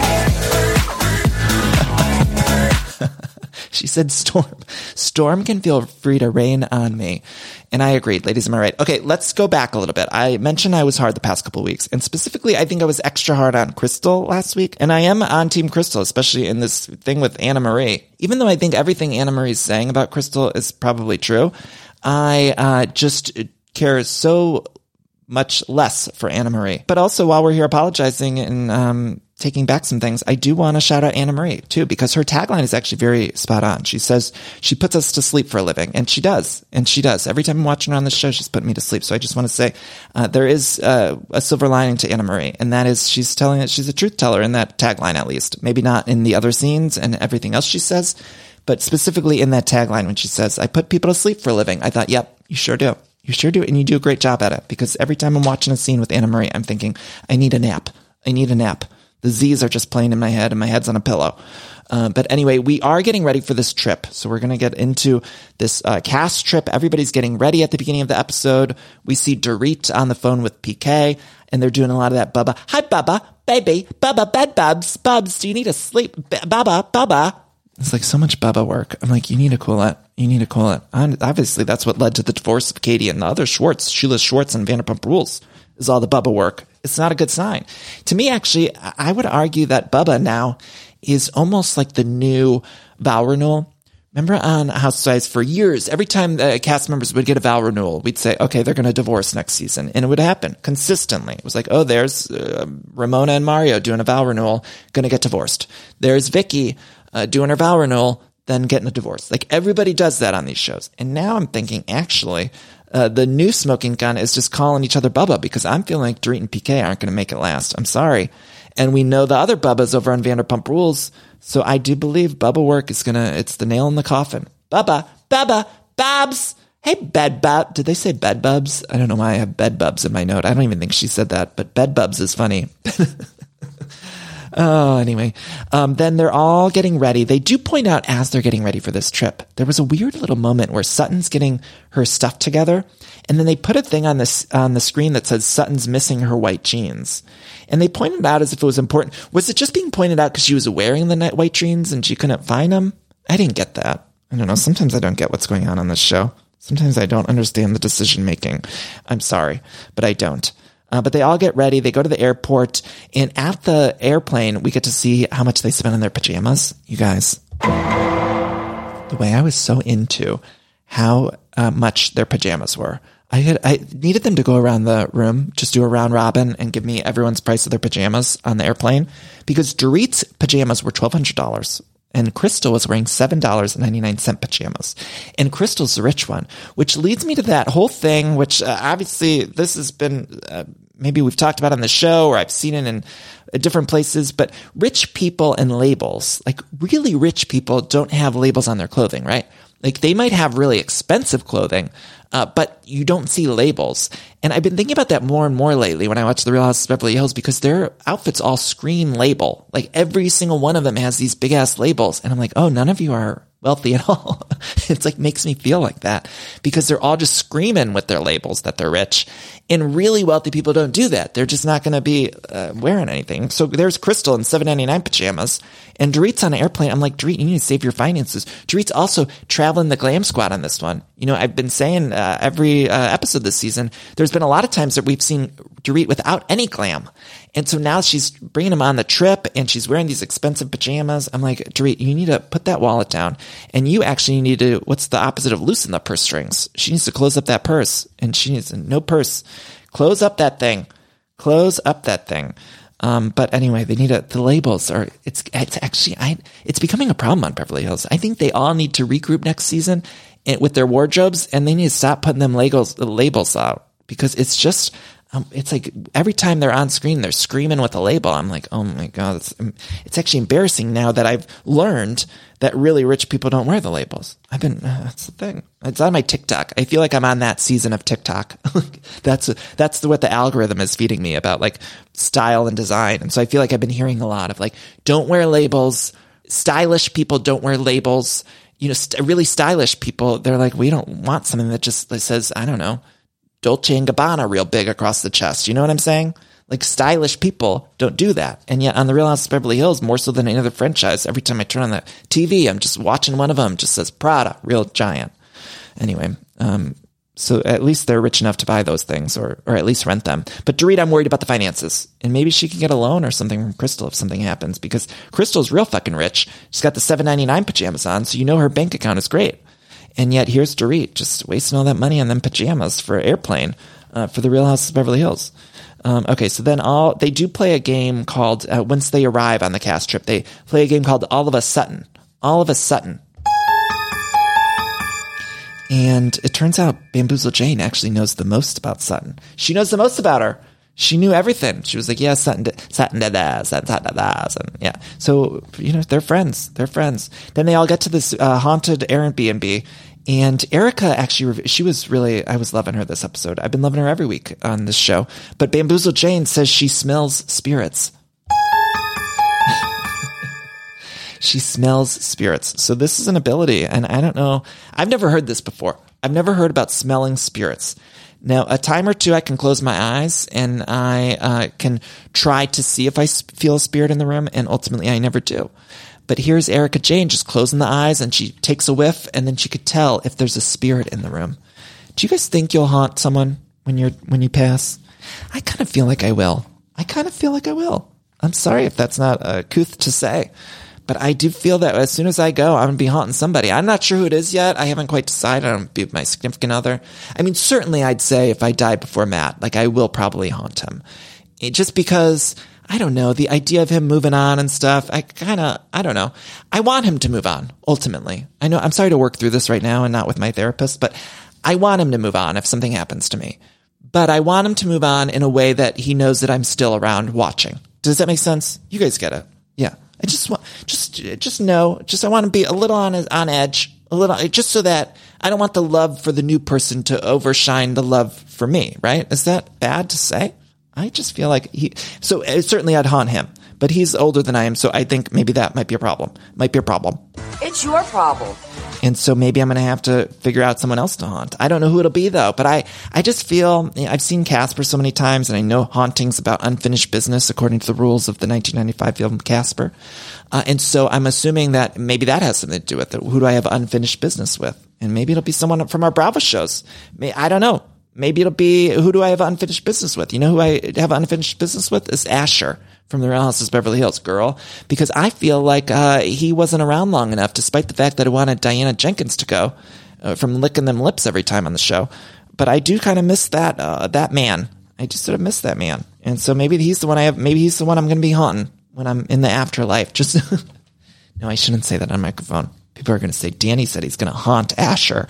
She said, Storm, Storm can feel free to rain on me. And I agreed. Ladies, am I right? Okay, let's go back a little bit. I mentioned I was hard the past couple of weeks. And specifically, I think I was extra hard on Crystal last week. And I am on Team Crystal, especially in this thing with Anna Marie. Even though I think everything Anna Marie's saying about Crystal is probably true, I uh, just care so much less for Anna Marie. But also, while we're here apologizing and um, taking back some things, I do want to shout out Anna Marie too, because her tagline is actually very spot on. She says she puts us to sleep for a living, and she does, and she does. Every time I'm watching her on the show, she's putting me to sleep. So I just want to say uh, there is uh, a silver lining to Anna Marie, and that is she's telling it. She's a truth teller in that tagline, at least. Maybe not in the other scenes and everything else she says, but specifically in that tagline when she says, "I put people to sleep for a living." I thought, yep, you sure do. You sure do, and you do a great job at it, because every time I'm watching a scene with Anna Marie, I'm thinking, I need a nap. I need a nap. The Z's are just playing in my head, and my head's on a pillow. Uh, but anyway, we are getting ready for this trip. So we're going to get into this uh, cast trip. Everybody's getting ready at the beginning of the episode. We see Dorit on the phone with P K, and they're doing a lot of that Bubba. Hi, Bubba, baby, Bubba, bed bubs, bubs, do you need to sleep? B- Bubba, Bubba. It's like so much Bubba work. I'm like, you need to cool it. You need to cool it. And obviously, that's what led to the divorce of Katie and the other Schwartz, Sheila Schwartz and Vanderpump Rules, is all the Bubba work. It's not a good sign. To me, actually, I would argue that Bubba now is almost like the new vow renewal, Remember on Housewives for years, every time the cast members would get a vow renewal, we'd say, okay, they're going to divorce next season. And it would happen consistently. It was like, oh, there's uh, Ramona and Mario doing a vow renewal, going to get divorced. There's Vicky uh, doing her vow renewal, then getting a divorce. Like everybody does that on these shows. And now I'm thinking, actually, uh, the new smoking gun is just calling each other Bubba, because I'm feeling like Dorit and P K aren't going to make it last. I'm sorry. And we know the other Bubbas over on Vanderpump Rules. So I do believe Bubba work is going to, it's the nail in the coffin. Bubba, Bubba, Babs. Hey, Bed Bub. Did they say Bed Bubs? I don't know why I have Bed Bubs in my note. I don't even think she said that, but Bed Bubs is funny. Oh, anyway. Um, then they're all getting ready. They do point out as they're getting ready for this trip, there was a weird little moment where Sutton's getting her stuff together. And then they put a thing on this, on the screen that says Sutton's missing her white jeans. And they pointed it out as if it was important. Was it just being pointed out because she was wearing the white jeans and she couldn't find them? I didn't get that. I don't know. Sometimes I don't get what's going on on this show. Sometimes I don't understand the decision making. I'm sorry, but I don't. Uh, but they all get ready. They go to the airport, and at the airplane, we get to see how much they spend on their pajamas. You guys, the way I was so into how uh, much their pajamas were. I had, I needed them to go around the room, just do a round robin and give me everyone's price of their pajamas on the airplane, because Dorit's pajamas were twelve hundred dollars. And Crystal was wearing seven dollars and ninety-nine cents pajamas. And Crystal's the rich one, which leads me to that whole thing, which uh, obviously this has been, uh, maybe we've talked about on the show, or I've seen it in uh, different places, but rich people and labels, like really rich people don't have labels on their clothing, right? Like they might have really expensive clothing, uh, but you don't see labels. And I've been thinking about that more and more lately when I watch The Real Housewives of Beverly Hills, because their outfits all scream label. Like every single one of them has these big ass labels. And I'm like, oh, none of you are wealthy at all. It's like makes me feel like that, because they're all just screaming with their labels that they're rich. And really wealthy people don't do that. They're just not going to be uh, wearing anything. So there's Crystal in seven ninety-nine pajamas, and Dorit's on an airplane. I'm like, Dorit, you need to save your finances. Dorit's also traveling the glam squad on this one. You know, I've been saying uh, every uh, episode this season, there's been a lot of times that we've seen Dorit without any glam. And so now she's bringing him on the trip, and she's wearing these expensive pajamas. I'm like, Dorit, you need to put that wallet down. And you actually need to, what's the opposite of loosen the purse strings? She needs to close up that purse, and she needs no purse. Close up that thing. Close up that thing. Um, but anyway, they need a, the labels are, it's, it's actually, I, it's becoming a problem on Beverly Hills. I think they all need to regroup next season with their wardrobes, and they need to stop putting them labels, labels out, because it's just, um, it's like every time they're on screen, they're screaming with a label. I'm like, oh my God, it's, it's actually embarrassing now that I've learned that really rich people don't wear the labels. I've been, uh, that's the thing. It's on my TikTok. I feel like I'm on that season of TikTok. that's, that's the, what the algorithm is feeding me about, like style and design. And so I feel like I've been hearing a lot of like, don't wear labels. Stylish people don't wear labels. You know, st- really stylish people, they're like, we don't want something that just that says, I don't know, Dolce and Gabbana real big across the chest. You know what I'm saying? Like stylish people don't do that. And yet on The Real Housewives of Beverly Hills, more so than any other franchise, every time I turn on the T V, I'm just watching one of them, just says Prada, real giant. Anyway, um, so at least they're rich enough to buy those things, or or at least rent them. But Dorit, I'm worried about the finances. And maybe she can get a loan or something from Crystal if something happens, because Crystal's real fucking rich. She's got the seven ninety-nine pajamas on, so you know her bank account is great. And yet here's Dorit just wasting all that money on them pajamas for airplane, uh, for The Real Housewives of Beverly Hills. Um, okay, so then all they do play a game called, uh, once they arrive on the cast trip, they play a game called All of a Sutton. All of a Sutton. And it turns out Bamboozle Jane actually knows the most about Sutton. She knows the most about her. She knew everything. She was like, yeah, Sutton, Sutton, da, da, Sutton, da, da, Sutton. Yeah. So, you know, they're friends. They're friends. Then they all get to this uh, haunted Airbnb. And Erica actually, she was really, I was loving her this episode. I've been loving her every week on this show. But Bamboozle Jane says she smells spirits. She smells spirits. So this is an ability. And I don't know, I've never heard this before. I've never heard about smelling spirits. Now, a time or two, I can close my eyes and I uh, can try to see if I feel a spirit in the room. And ultimately, I never do. But here's Erica Jane just closing the eyes, and she takes a whiff, and then she could tell if there's a spirit in the room. Do you guys think you'll haunt someone when you're when you pass? I kind of feel like I will. I kind of feel like I will. I'm sorry if that's not uh, couth to say, But I do feel that as soon as I go, I'm going to be haunting somebody. I'm not sure who it is yet. I haven't quite decided. I don't be with my significant other. I mean, certainly I'd say if I die before Matt, like I will probably haunt him. It, just because, I don't know, the idea of him moving on and stuff, I kind of, I don't know. I want him to move on, ultimately. I know, I'm sorry to work through this right now and not with my therapist, but I want him to move on if something happens to me. But I want him to move on in a way that he knows that I'm still around watching. Does that make sense? You guys get it. Yeah. I just want, just, just know, just, I want to be a little on, on edge, a little, just so that I don't want the love for the new person to overshine the love for me, right? Is that bad to say? I just feel like he, so uh, certainly I'd haunt him, but he's older than I am. So I think maybe that might be a problem, might be a problem. It's your problem. And so maybe I'm going to have to figure out someone else to haunt. I don't know who it'll be though, but I, I just feel, you know, I've seen Casper so many times and I know haunting's about unfinished business according to the rules of the nineteen ninety-five film Casper. Uh, and so I'm assuming that maybe that has something to do with it. Who do I have unfinished business with? And maybe it'll be someone from our Bravo shows. May, I don't know. Maybe it'll be, who do I have unfinished business with? You know who I have unfinished business with? Is Asher from the Real Housewives of Beverly Hills, girl. Because I feel like uh, he wasn't around long enough, despite the fact that I wanted Diana Jenkins to go uh, from licking them lips every time on the show. But I do kind of miss that uh, that man. I just sort of miss that man. And so maybe he's the one I have, maybe he's the one I'm going to be haunting when I'm in the afterlife. Just no, I shouldn't say that on microphone. People are going to say, Danny said he's going to haunt Asher.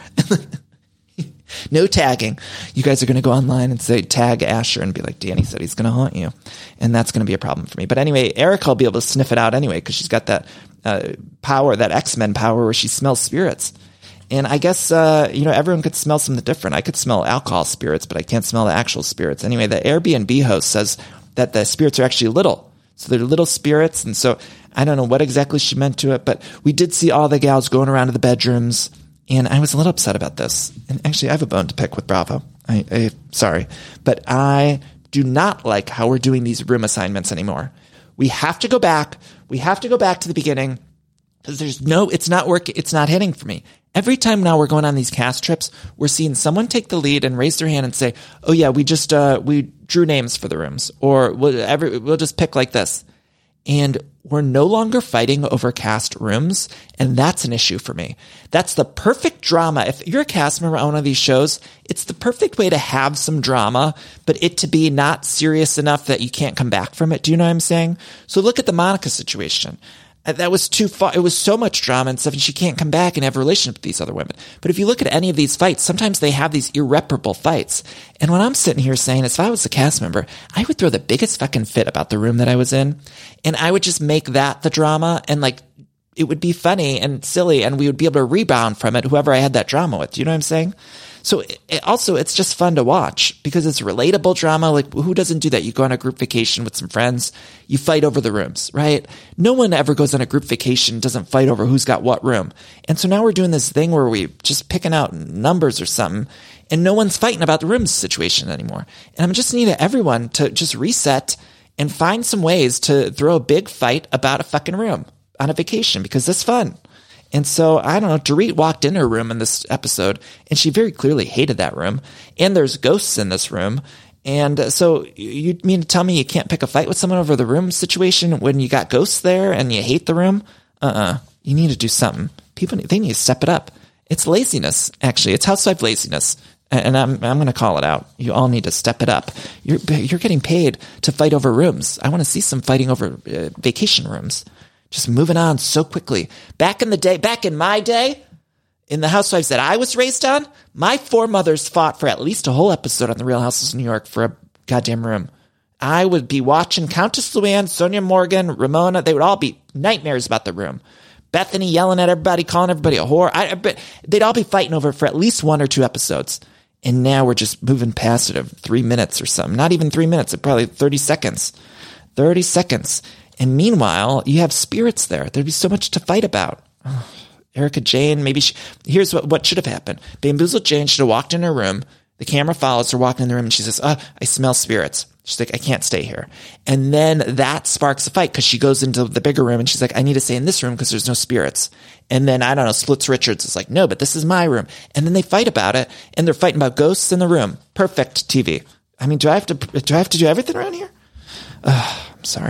No tagging. You guys are going to go online and say, tag Asher and be like, Danny said he's going to haunt you. And that's going to be a problem for me. But anyway, Erica will be able to sniff it out anyway, because she's got that uh, power, that X-Men power where she smells spirits. And I guess, uh, you know, everyone could smell something different. I could smell alcohol spirits, but I can't smell the actual spirits. Anyway, the Airbnb host says that the spirits are actually little. So they're little spirits. And so I don't know what exactly she meant to it, but we did see all the gals going around to the bedrooms. And I was a little upset about this. And actually, I have a bone to pick with Bravo. I, I sorry. But I do not like how we're doing these room assignments anymore. We have to go back. We have to go back to the beginning. Because there's no, it's not working. It's not hitting for me. Every time now we're going on these cast trips, we're seeing someone take the lead and raise their hand and say, oh yeah, we just, uh, we drew names for the rooms. Or we'll, every, we'll just pick like this. And we're no longer fighting over cast rooms, and that's an issue for me. That's the perfect drama. If you're a cast member on one of these shows, it's the perfect way to have some drama, but it to be not serious enough that you can't come back from it. Do you know what I'm saying? So look at the Monica situation. That was too far. It was so much drama and stuff, and she can't come back and have a relationship with these other women. But if you look at any of these fights, sometimes they have these irreparable fights. And when I'm sitting here saying, if I was a cast member, I would throw the biggest fucking fit about the room that I was in, and I would just make that the drama, and like, it would be funny and silly, and we would be able to rebound from it, whoever I had that drama with. Do you know what I'm saying? So it, also, it's just fun to watch because it's relatable drama. Like, who doesn't do that? You go on a group vacation with some friends, you fight over the rooms, right? No one ever goes on a group vacation, doesn't fight over who's got what room. And so now we're doing this thing where we just picking out numbers or something, and no one's fighting about the rooms situation anymore. And I'm just needing everyone to just reset and find some ways to throw a big fight about a fucking room on a vacation, because it's fun. And so, I don't know, Dorit walked in her room in this episode, and she very clearly hated that room. And there's ghosts in this room. And so, you mean to tell me you can't pick a fight with someone over the room situation when you got ghosts there and you hate the room? Uh-uh. You need to do something. People, they need to step it up. It's laziness, actually. It's housewife laziness. And I'm I'm going to call it out. You all need to step it up. You're, you're getting paid to fight over rooms. I want to see some fighting over uh, vacation rooms. Just moving on so quickly. Back in the day, back in my day, in the housewives that I was raised on, my foremothers fought for at least a whole episode on The Real Housewives of New York for a goddamn room. I would be watching Countess Luann, Sonia Morgan, Ramona. They would all be nightmares about the room. Bethany yelling at everybody, calling everybody a whore. I, but they'd all be fighting over it for at least one or two episodes. And now we're just moving past it of three minutes or something. Not even three minutes, probably thirty seconds. thirty seconds. And meanwhile, you have spirits there. There'd be so much to fight about. Oh, Erica Jane, maybe she, here's what, what should have happened. Bamboozled Jane should have walked in her room. The camera follows her walking in the room, and she says, oh, I smell spirits. She's like, I can't stay here. And then that sparks a fight because she goes into the bigger room and she's like, I need to stay in this room because there's no spirits. And then, I don't know, Splits Richards is like, no, but this is my room. And then they fight about it, and they're fighting about ghosts in the room. Perfect T V. I mean, do I have to, do I have to do everything around here? Uh, I'm sorry.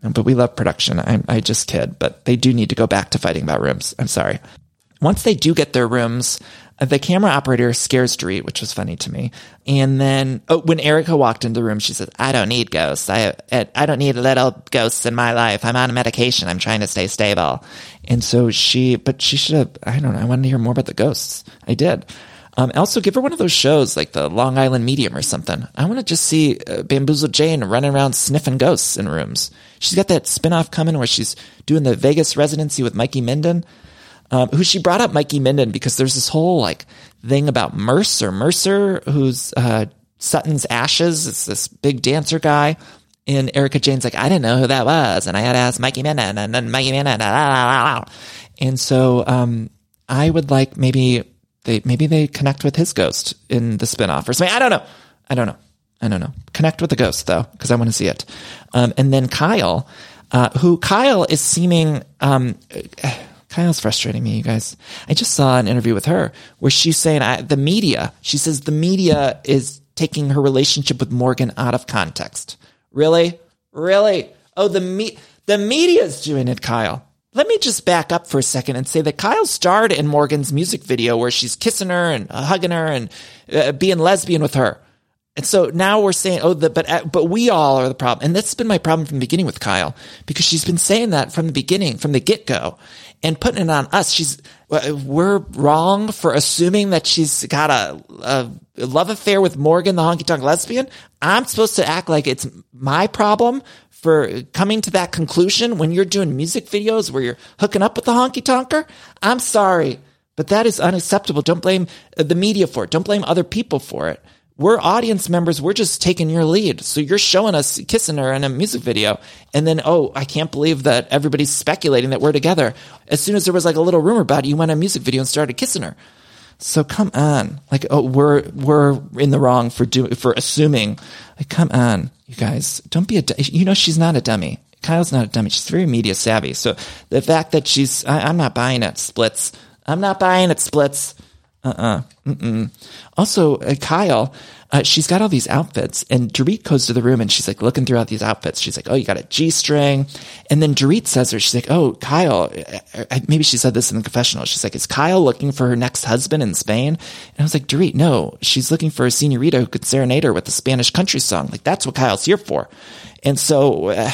But we love production. I, I just kid, but they do need to go back to fighting about rooms. I'm sorry. Once they do get their rooms, the camera operator scares Dorit, which was funny to me. And then oh, when Erica walked into the room, she said, I don't need ghosts. I I don't need little ghosts in my life. I'm on a medication. I'm trying to stay stable. And so she, but she should have, I don't know. I wanted to hear more about the ghosts. I did. Um, also, give her one of those shows like the Long Island Medium or something. I want to just see uh, Bamboozled Jane running around sniffing ghosts in rooms. She's got that spinoff coming where she's doing the Vegas residency with Mikey Minden. Um, who she brought up Mikey Minden because there's this whole like thing about Merce or Mercer, who's uh, Sutton's Ashes. It's this big dancer guy. And Erica Jane's like, I didn't know who that was. And I had to ask Mikey Minden and then Mikey Minden. Blah, blah, blah. And so um, I would like maybe they maybe they connect with his ghost in the spinoff or something. I don't know. I don't know. I don't know. Connect with the ghost though, because I want to see it. Um, and then Kyle, uh, who Kyle is seeming... Um, Kyle's frustrating me, you guys. I just saw an interview with her where she's saying I, the media, she says the media is taking her relationship with Morgan out of context. Really? Really? Oh, the me- the media's doing it, Kyle. Let me just back up for a second and say that Kyle starred in Morgan's music video where she's kissing her and uh, hugging her and uh, being lesbian with her. And so now we're saying, oh, the, but, uh, but we all are the problem. And that's been my problem from the beginning with Kyle, because she's been saying that from the beginning, from the get-go, and putting it on us. She's, we're wrong for assuming that she's got a, a love affair with Morgan, the honky-tonk lesbian. I'm supposed to act like it's my problem for coming to that conclusion when you're doing music videos where you're hooking up with the honky-tonker. I'm sorry, but that is unacceptable. Don't blame the media for it. Don't blame other people for it. We're audience members. We're just taking your lead. So you're showing us kissing her in a music video. And then, oh, I can't believe that everybody's speculating that we're together. As soon as there was like a little rumor about it, you went on a music video and started kissing her. So come on. Like, oh, we're, we're in the wrong for doing, for assuming. Like, come on, you guys. Don't be a, you know, she's not a dummy. Kyle's not a dummy. She's very media savvy. So the fact that she's, I, I'm not buying it, Splits. I'm not buying it, Splits. Uh-uh. Mm-mm. Also, uh, Kyle, uh, she's got all these outfits, and Dorit goes to the room and she's like looking throughout these outfits. She's like, oh, you got a G-string. And then Dorit says her, she's like, oh, Kyle, uh, maybe she said this in the confessional. She's like, is Kyle looking for her next husband in Spain? And I was like, Dorit, no, she's looking for a señorita who could serenade her with a Spanish country song. Like, that's what Kyle's here for. And so, uh,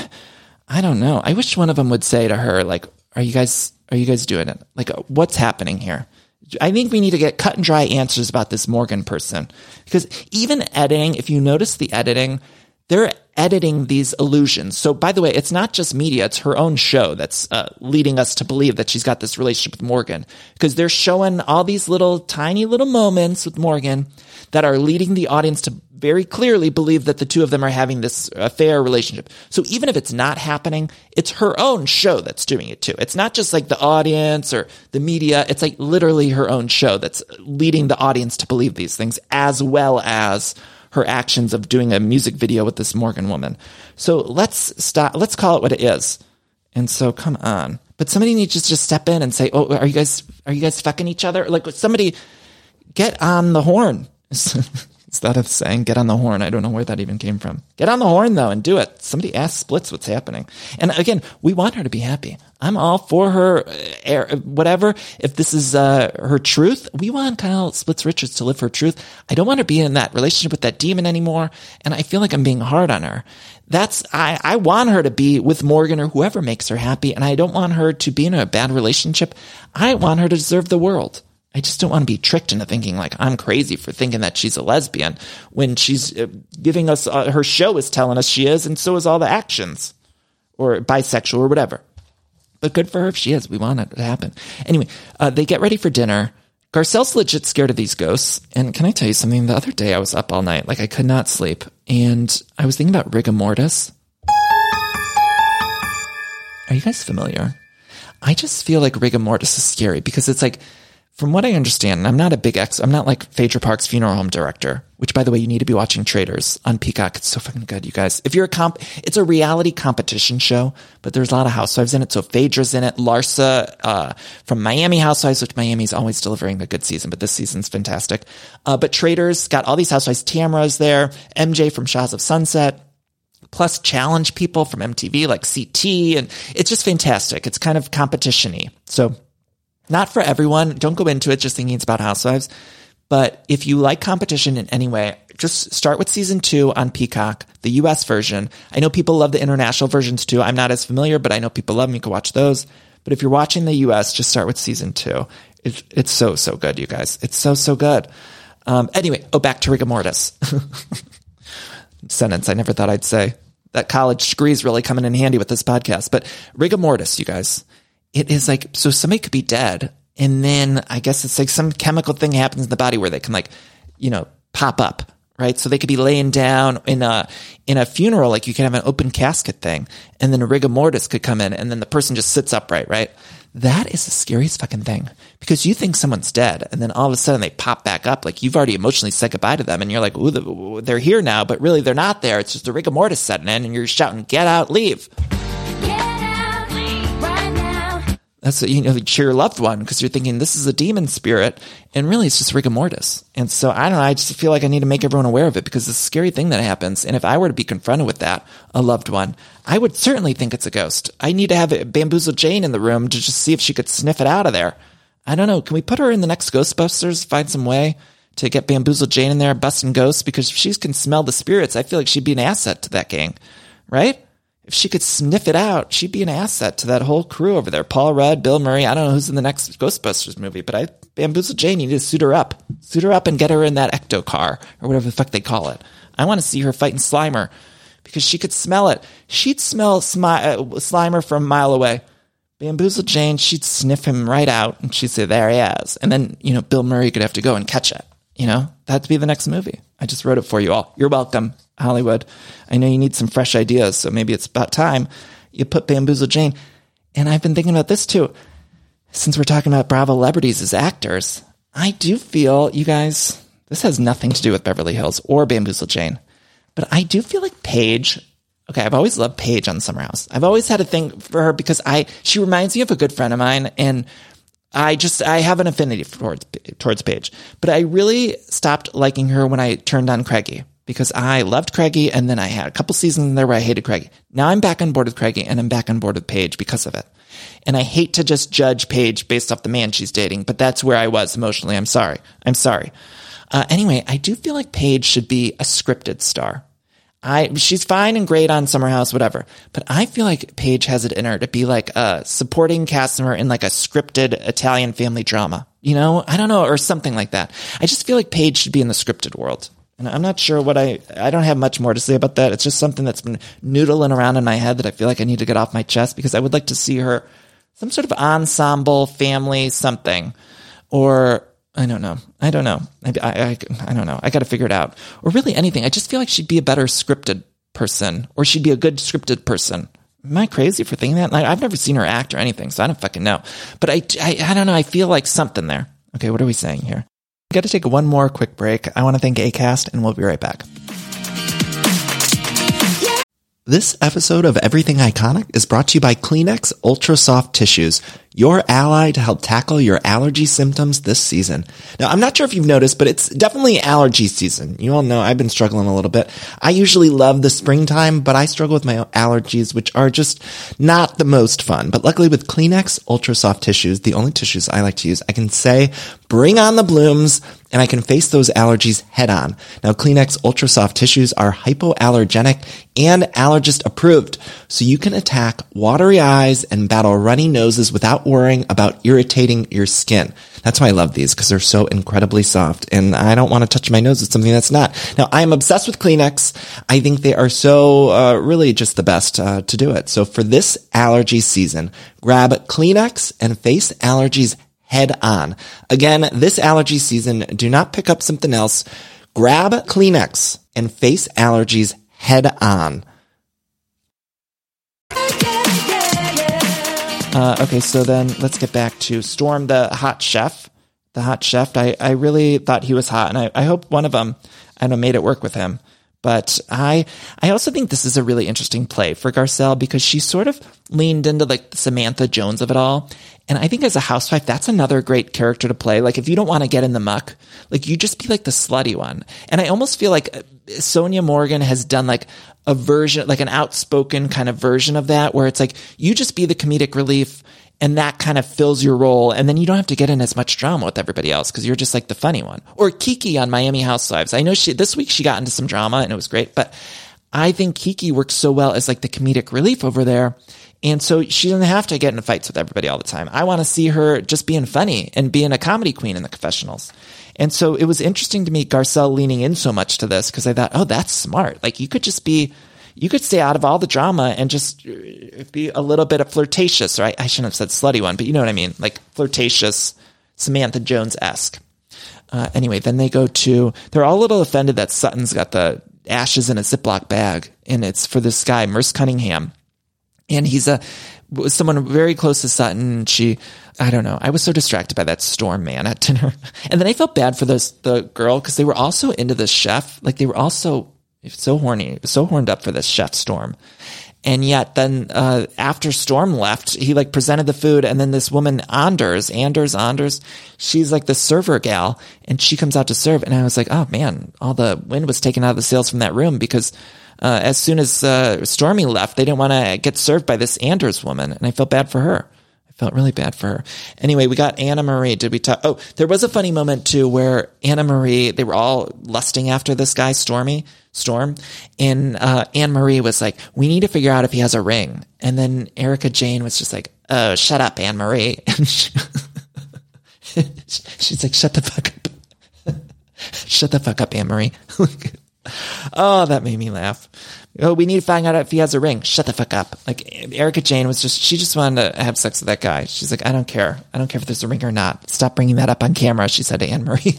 I don't know. I wish one of them would say to her, like, are you guys, are you guys doing it? Like, what's happening here? I think we need to get cut and dry answers about this Morgan person, because even editing, if you notice the editing, they're editing these illusions. So by the way, it's not just media, it's her own show that's uh, leading us to believe that she's got this relationship with Morgan, because they're showing all these little tiny little moments with Morgan that are leading the audience to very clearly believe that the two of them are having this affair relationship. So even if it's not happening, it's her own show that's doing it too. It's not just like the audience or the media. It's like literally her own show that's leading the audience to believe these things, as well as her actions of doing a music video with this Morgan woman. So let's stop. Let's call it what it is. And so come on. But somebody needs to just step in and say, oh, are you guys, are you guys fucking each other? Like, somebody get on the horn. Is that a saying? Get on the horn. I don't know where that even came from. Get on the horn, though, and do it. Somebody ask Splits what's happening. And again, we want her to be happy. I'm all for her, uh, whatever. If this is uh, her truth, we want Kyle Splits Richards to live her truth. I don't want her to be in that relationship with that demon anymore. And I feel like I'm being hard on her. That's, I, I want her to be with Morgan or whoever makes her happy. And I don't want her to be in a bad relationship. I want her to deserve the world. I just don't want to be tricked into thinking like I'm crazy for thinking that she's a lesbian when she's giving us, uh, her show is telling us she is, and so is all the actions, or bisexual or whatever. But good for her if she is. We want it to happen. Anyway, uh, they get ready for dinner. Garcelle's legit scared of these ghosts. And can I tell you something? The other day I was up all night. Like, I could not sleep. And I was thinking about rigor mortis. Are you guys familiar? I just feel like rigor mortis is scary because it's like, from what I understand, and I'm not a big ex, I'm not like Phaedra Park's funeral home director, which, by the way, you need to be watching Traitors on Peacock. It's so fucking good, you guys. If you're a comp, it's a reality competition show, but there's a lot of housewives in it. So Phaedra's in it. Larsa, uh, from Miami Housewives, which Miami's always delivering a good season, but this season's fantastic. Uh, but Traitors got all these housewives. Tamra's there. M J from Shahs of Sunset. plus challenge people from M T V like C T. And it's just fantastic. It's kind of competition-y. So not for everyone. Don't go into it just thinking it's about housewives. But if you like competition in any way, just start with season two on Peacock, the U S version. I know people love the international versions too. I'm not as familiar, but I know people love them. You can watch those. But if you're watching the U S, just start with season two. It, it's so, so good, you guys. It's so, so good. Um, anyway, oh, back to rigor mortis. Sentence I never thought I'd say. That college degree is really coming in handy with this podcast. But rigor mortis, you guys, it is like, so somebody could be dead. And then I guess it's like some chemical thing happens in the body where they can like, you know, pop up, right? So they could be laying down in a, in a funeral, like you can have an open casket thing. And then a rigor mortis could come in and then the person just sits upright, right? That is the scariest fucking thing because you think someone's dead and then all of a sudden they pop back up. Like you've already emotionally said goodbye to them and you're like, ooh, they're here now, but really they're not there. It's just the rigor mortis setting in and you're shouting, get out, leave. That's, you know, cheer your loved one because you're thinking this is a demon spirit and really it's just rigor mortis. And so I don't know. I just feel like I need to make everyone aware of it because it's a scary thing that happens. And if I were to be confronted with that, a loved one, I would certainly think it's a ghost. I need to have Bamboozle Jane in the room to just see if she could sniff it out of there. I don't know. Can we put her in the next Ghostbusters? Find some way to get Bamboozle Jane in there busting ghosts because if she can smell the spirits, I feel like she'd be an asset to that gang, right? If she could sniff it out, she'd be an asset to that whole crew over there. Paul Rudd, Bill Murray. I don't know who's in the next Ghostbusters movie, but I Bamboozle Jane, you need to suit her up. Suit her up and get her in that ecto car or whatever the fuck they call it. I want to see her fighting Slimer because she could smell it. She'd smell Smi- uh, Slimer from a mile away. Bamboozle Jane, she'd sniff him right out and she'd say, there he is. And then, you know, Bill Murray could have to go and catch it. You know, that'd be the next movie. I just wrote it for you all. You're welcome, Hollywood. I know you need some fresh ideas, so maybe it's about time you put Bamboozle Jane. And I've been thinking about this too. Since we're talking about Bravo celebrities as actors, I do feel, you guys, this has nothing to do with Beverly Hills or Bamboozle Jane, but I do feel like Paige. Okay, I've always loved Paige on Summer House. I've always had a thing for her because I she reminds me of a good friend of mine, and I just, I have an affinity towards, towards Paige, but I really stopped liking her when I turned on Craigie because I loved Craigie and then I had a couple seasons in there where I hated Craigie. Now I'm back on board with Craigie and I'm back on board with Paige because of it. And I hate to just judge Paige based off the man she's dating, but that's where I was emotionally. I'm sorry. I'm sorry. Uh, anyway, I do feel like Paige should be a scripted star. I, she's fine and great on Summer House, whatever. But I feel like Paige has it in her to be like a supporting cast member in like a scripted Italian family drama. You know, I don't know, or something like that. I just feel like Paige should be in the scripted world. And I'm not sure what I, I don't have much more to say about that. It's just something that's been noodling around in my head that I feel like I need to get off my chest because I would like to see her some sort of ensemble, family, something. Or, I don't know. I don't know. I, I, I don't know. I got to figure it out. Or really anything. I just feel like she'd be a better scripted person, or she'd be a good scripted person. Am I crazy for thinking that? Like, I've never seen her act or anything, so I don't fucking know. But I, I, I don't know. I feel like something there. Okay, what are we saying here? We got to take one more quick break. I want to thank Acast, and we'll be right back. This episode of Everything Iconic is brought to you by Kleenex Ultra Soft Tissues, your ally to help tackle your allergy symptoms this season. Now, I'm not sure if you've noticed, but it's definitely allergy season. You all know I've been struggling a little bit. I usually love the springtime, but I struggle with my allergies, which are just not the most fun. But luckily with Kleenex Ultra Soft Tissues, the only tissues I like to use, I can say, bring on the blooms, and I can face those allergies head on. Now, Kleenex Ultra Soft Tissues are hypoallergenic and allergist approved, so you can attack watery eyes and battle runny noses without worrying about irritating your skin. That's why I love these, because they're so incredibly soft, and I don't want to touch my nose with something that's not. Now, I am obsessed with Kleenex. I think they are so uh, really just the best uh, to do it. So for this allergy season, grab Kleenex and face allergies head on. Again, this allergy season, do not pick up something else. Grab Kleenex and face allergies head on. Uh, okay, so then let's get back to Storm, the hot chef. The hot chef, I, I really thought he was hot, and I, I hope one of them, I don't know, made it work with him. But I, I also think this is a really interesting play for Garcelle because she sort of leaned into like the Samantha Jones of it all. And I think as a housewife, that's another great character to play. Like if you don't want to get in the muck, like you just be like the slutty one. And I almost feel like Sonia Morgan has done like a version, like an outspoken kind of version of that, where it's like you just be the comedic relief and that kind of fills your role. And then you don't have to get in as much drama with everybody else because you're just like the funny one. Or Kiki on Miami Housewives. I know she, this week she got into some drama and it was great, but I think Kiki works so well as like the comedic relief over there. And so she doesn't have to get into fights with everybody all the time. I want to see her just being funny and being a comedy queen in the confessionals. And so it was interesting to me, Garcelle leaning in so much to this because I thought, oh, that's smart. Like you could just be, you could stay out of all the drama and just be a little bit of flirtatious, right? I shouldn't have said slutty one, but you know what I mean? Like flirtatious, Samantha Jones-esque. Uh, anyway, then they go to, they're all a little offended that Sutton's got the ashes in a Ziploc bag and it's for this guy, Merce Cunningham. And he's a, someone very close to Sutton. She, I don't know. I was so distracted by that Storm man at dinner. And then I felt bad for those, the girl, because they were also into this chef. Like they were also so horny, so horned up for this chef Storm. And yet then, uh, after Storm left, he like presented the food. And then this woman, Anders, Anders, Anders, she's like the server gal and she comes out to serve. And I was like, oh man, all the wind was taken out of the sails from that room because Uh, as soon as uh, Stormy left, they didn't want to get served by this Anders woman, and I felt bad for her. I felt really bad for her. Anyway, we got Anna Marie. Did we talk? Oh, there was a funny moment too where Anna Marie, they were all lusting after this guy, Stormy, Storm, and uh, Anne Marie was like, "We need to figure out if he has a ring." And then Erica Jane was just like, "Oh, shut up, Anne Marie." And she, she's like, "Shut the fuck up, shut the fuck up, Anne Marie." Oh, that made me laugh. Oh, we need to find out if he has a ring. Shut the fuck up. Like Erica Jane was just, she just wanted to have sex with that guy. She's like, I don't care. I don't care if there's a ring or not. Stop bringing that up on camera, she said to Anne Marie.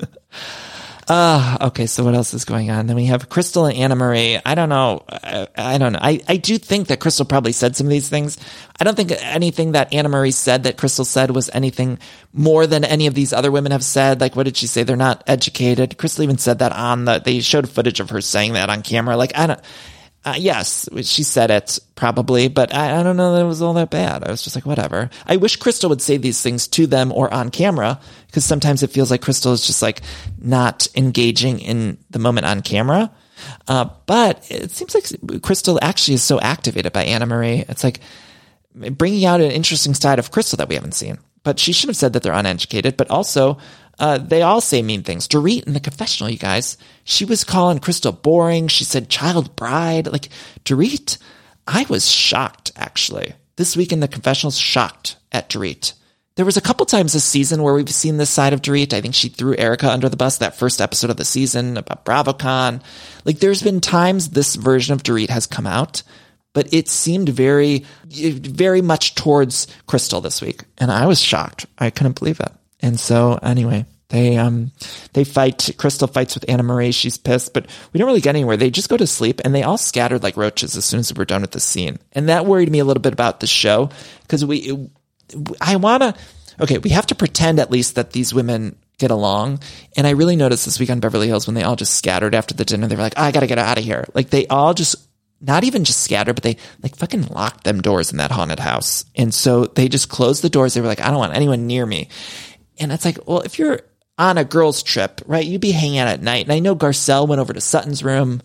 Ah, uh, okay. So what else is going on? Then we have Crystal and Anna Marie. I don't know. I, I don't know. I, I do think that Crystal probably said some of these things. I don't think anything that Anna Marie said that Crystal said was anything more than any of these other women have said. Like, what did she say? They're not educated. Crystal even said that on the, they showed footage of her saying that on camera. Like, I don't, uh, yes, she said it probably, but I, I don't know that it was all that bad. I was just like, whatever. I wish Crystal would say these things to them or on camera, because sometimes it feels like Crystal is just like not engaging in the moment on camera. Uh, but it seems like Crystal actually is so activated by Anna Marie. It's like bringing out an interesting side of Crystal that we haven't seen. But she should have said that they're uneducated, but also uh, they all say mean things. Dorit in the confessional, you guys, she was calling Crystal boring. She said child bride. Like Dorit, I was shocked, actually. This week in the confessionals, shocked at Dorit. There was a couple times this season where we've seen this side of Dorit. I think she threw Erica under the bus that first episode of the season about BravoCon. Like there's been times this version of Dorit has come out, but it seemed very, very much towards Crystal this week. And I was shocked. I couldn't believe it. And so anyway, they, um, they fight. Crystal fights with Anna Marie. She's pissed, but we don't really get anywhere. They just go to sleep and they all scattered like roaches as soon as we were done with the scene. And that worried me a little bit about the show because we, it, I want to, okay, we have to pretend at least that these women get along. And I really noticed this week on Beverly Hills when they all just scattered after the dinner. They were like, oh, I got to get out of here. Like they all just, not even just scattered, but they like fucking locked them doors in that haunted house. And so they just closed the doors. They were like, I don't want anyone near me. And it's like, well, if you're on a girls trip, right, you'd be hanging out at night. And I know Garcelle went over to Sutton's room,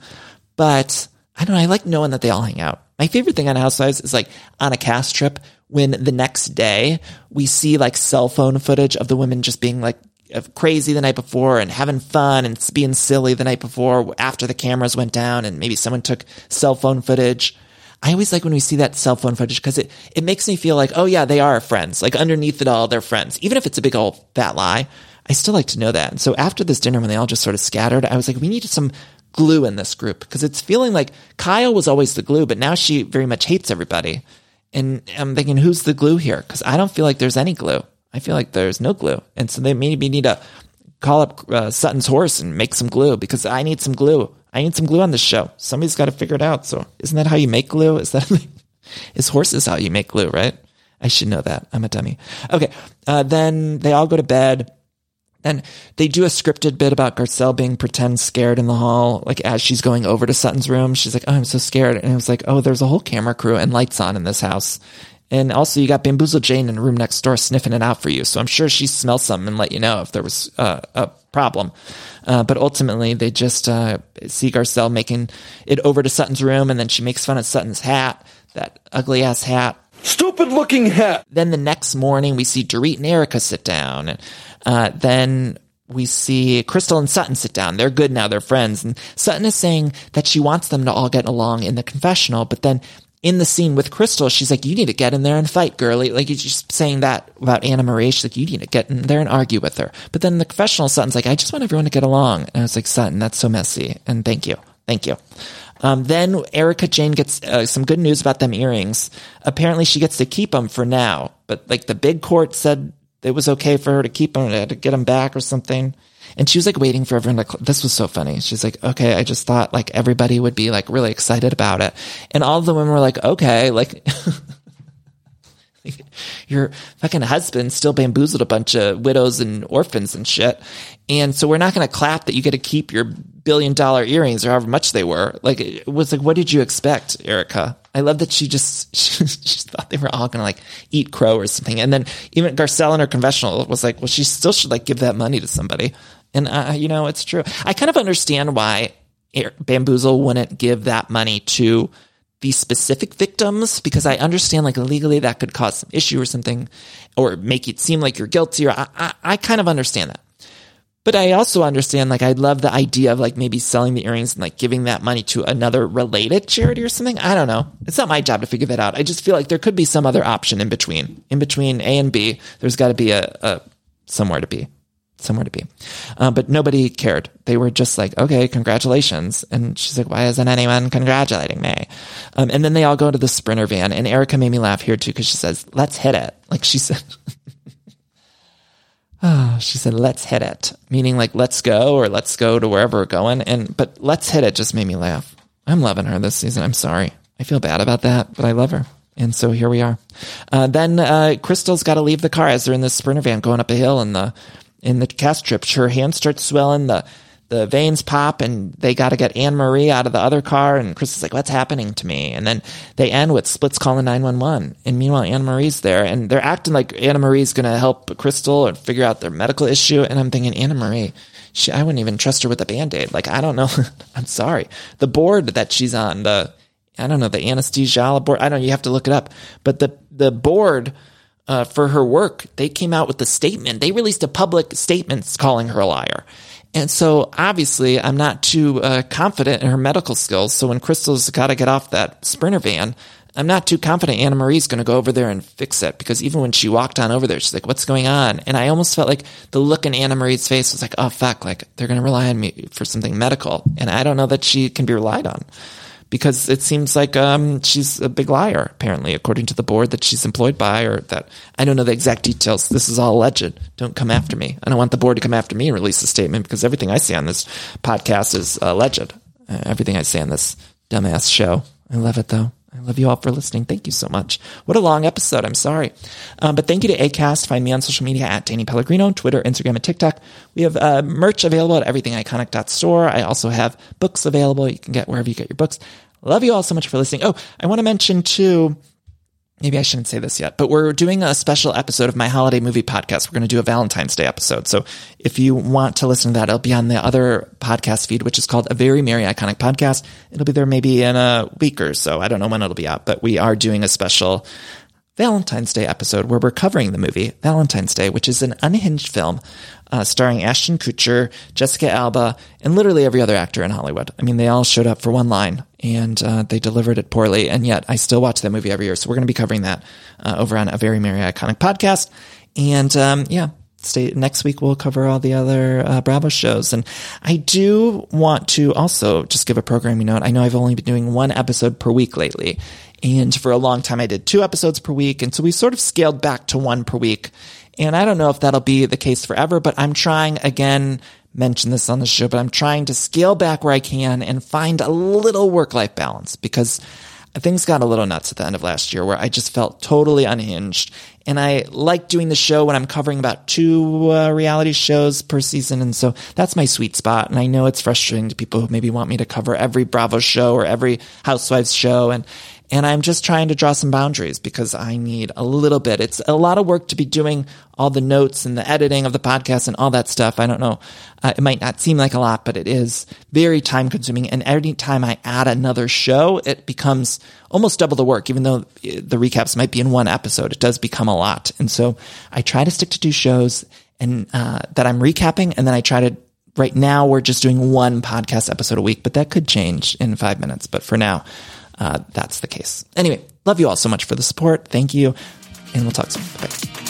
but I don't know. I like knowing that they all hang out. My favorite thing on Housewives is like on a cast trip when the next day we see like cell phone footage of the women just being like crazy the night before and having fun and being silly the night before after the cameras went down and maybe someone took cell phone footage. I always like when we see that cell phone footage because it, it makes me feel like, oh yeah, they are friends. Like underneath it all, they're friends. Even if it's a big old fat lie, I still like to know that. And so after this dinner, when they all just sort of scattered, I was like, we needed some glue in this group because it's feeling like Kyle was always the glue, but now she very much hates everybody. And I'm thinking, who's the glue here? Because I don't feel like there's any glue. I feel like there's no glue. And so they maybe need to call up uh, Sutton's horse and make some glue because I need some glue. I need some glue on this show. Somebody's got to figure it out. So isn't that how you make glue? Is that is horses how you make glue, right? I should know that. I'm a dummy. Okay. Uh, then they all go to bed. Then they do a scripted bit about Garcelle being pretend scared in the hall, like as she's going over to Sutton's room. She's like, oh, I'm so scared. And I was like, oh, there's a whole camera crew and lights on in this house. And also you got Bamboozle Jane in the room next door sniffing it out for you. So I'm sure she smelled something and let you know if there was uh, a problem. Uh, but ultimately they just uh, see Garcelle making it over to Sutton's room, and then she makes fun of Sutton's hat, that ugly ass hat. Stupid looking hat. Then the next morning we see Dorit and Erica sit down, and uh, then we see Crystal and Sutton sit down. They're good now. They're friends. And Sutton is saying that she wants them to all get along in the confessional. But then in the scene with Crystal, she's like, you need to get in there and fight, girlie. Like, he's just saying that about Anna Marie. She's like, you need to get in there and argue with her. But then in the confessional, Sutton's like, I just want everyone to get along. And I was like, Sutton, that's so messy. And thank you. Thank you. Um, then Erica Jane gets uh, some good news about them earrings. Apparently she gets to keep them for now. But like the big court said it was okay for her to keep them, to get them back or something. And she was like waiting for everyone to, this was so funny. She's like, okay, I just thought like everybody would be like really excited about it. And all of the women were like, okay, like your fucking husband still bamboozled a bunch of widows and orphans and shit. And so we're not going to clap that you get to keep your billion dollar earrings or however much they were. Like, it was like, what did you expect, Erica? I love that she just, she just thought they were all going to like eat crow or something. And then even Garcelle in her confessional was like, well, she still should like give that money to somebody. And, uh, you know, it's true. I kind of understand why Bamboozle wouldn't give that money to the specific victims, because I understand like legally that could cause some issue or something, or make it seem like you're guilty. Or I, I, I kind of understand that. But I also understand, like, I love the idea of like maybe selling the earrings and like giving that money to another related charity or something. I don't know. It's not my job to figure that out. I just feel like there could be some other option in between, in between A and B. There's got to be a, a somewhere to be. somewhere to be. Uh, but nobody cared. They were just like, okay, congratulations. And she's like, why isn't anyone congratulating me? Um, and then they all go to the Sprinter van, and Erica made me laugh here too, because she says, let's hit it. Like she said, oh, she said, let's hit it. Meaning like, let's go, or let's go to wherever we're going. And, but let's hit it just made me laugh. I'm loving her this season. I'm sorry. I feel bad about that, but I love her. And so here we are. Uh, then, uh, Crystal's got to leave the car as they're in the Sprinter van going up a hill, and the, in the cast trip, her hand starts swelling, the the veins pop, and they got to get Anne Marie out of the other car. And Chris is like, what's happening to me? And then they end with Splits calling nine one one. And meanwhile, Anne Marie's there, and they're acting like Anna Marie's going to help Crystal or figure out their medical issue. And I'm thinking, Anna Marie, she, I wouldn't even trust her with a Band-Aid. Like, I don't know. I'm sorry. The board that she's on, the, I don't know, the anesthesia board. I don't know. You have to look it up. But the, the board, Uh, for her work, they came out with the statement. They released a public statement calling her a liar. And so obviously I'm not too uh, confident in her medical skills. So when Crystal's got to get off that Sprinter van, I'm not too confident Anna Marie's going to go over there and fix it, because even when she walked on over there, she's like, what's going on? And I almost felt like the look in Anna Marie's face was like, oh, fuck, like they're going to rely on me for something medical. And I don't know that she can be relied on, because it seems like um, she's a big liar, apparently, according to the board that she's employed by, or that I don't know the exact details. This is all alleged. Don't come after me. I don't want the board to come after me and release a statement, because everything I say on this podcast is uh, alleged. Uh, everything I say on this dumbass show. I love it, though. I love you all for listening. Thank you so much. What a long episode. I'm sorry. Um, but thank you to Acast. Find me on social media at Danny Pellegrino, Twitter, Instagram, and TikTok. We have uh, merch available at everything iconic dot store. I also have books available. You can get wherever you get your books. Love you all so much for listening. Oh, I want to mention too, maybe I shouldn't say this yet, but we're doing a special episode of my holiday movie podcast. We're going to do a Valentine's Day episode. So if you want to listen to that, it'll be on the other podcast feed, which is called A Very Merry Iconic Podcast. It'll be there maybe in a week or so. I don't know when it'll be out, but we are doing a special Valentine's Day episode where we're covering the movie Valentine's Day, which is an unhinged film uh, starring Ashton Kutcher, Jessica Alba, and literally every other actor in Hollywood. I mean, they all showed up for one line, and uh, they delivered it poorly, and yet I still watch that movie every year. So we're going to be covering that uh, over on A Very Merry Iconic Podcast. And um, yeah, stay next week. We'll cover all the other uh, Bravo shows. And I do want to also just give a programming note. I know I've only been doing one episode per week lately, and for a long time I did two episodes per week. And so we sort of scaled back to one per week. And I don't know if that'll be the case forever, but I'm trying, again, mention this on the show, but I'm trying to scale back where I can and find a little work-life balance, because things got a little nuts at the end of last year where I just felt totally unhinged. And I like doing the show when I'm covering about two uh, reality shows per season. And so that's my sweet spot. And I know it's frustrating to people who maybe want me to cover every Bravo show or every Housewives show. And And I'm just trying to draw some boundaries because I need a little bit. It's a lot of work to be doing all the notes and the editing of the podcast and all that stuff. I don't know. Uh, it might not seem like a lot, but it is very time consuming. And every time I add another show, it becomes almost double the work, even though the recaps might be in one episode. It does become a lot. And so I try to stick to two shows and uh, that I'm recapping. And then I try to, right now we're just doing one podcast episode a week, but that could change in five minutes. But for now, Uh, that's the case. Anyway, love you all so much for the support. Thank you. And we'll talk soon. Bye.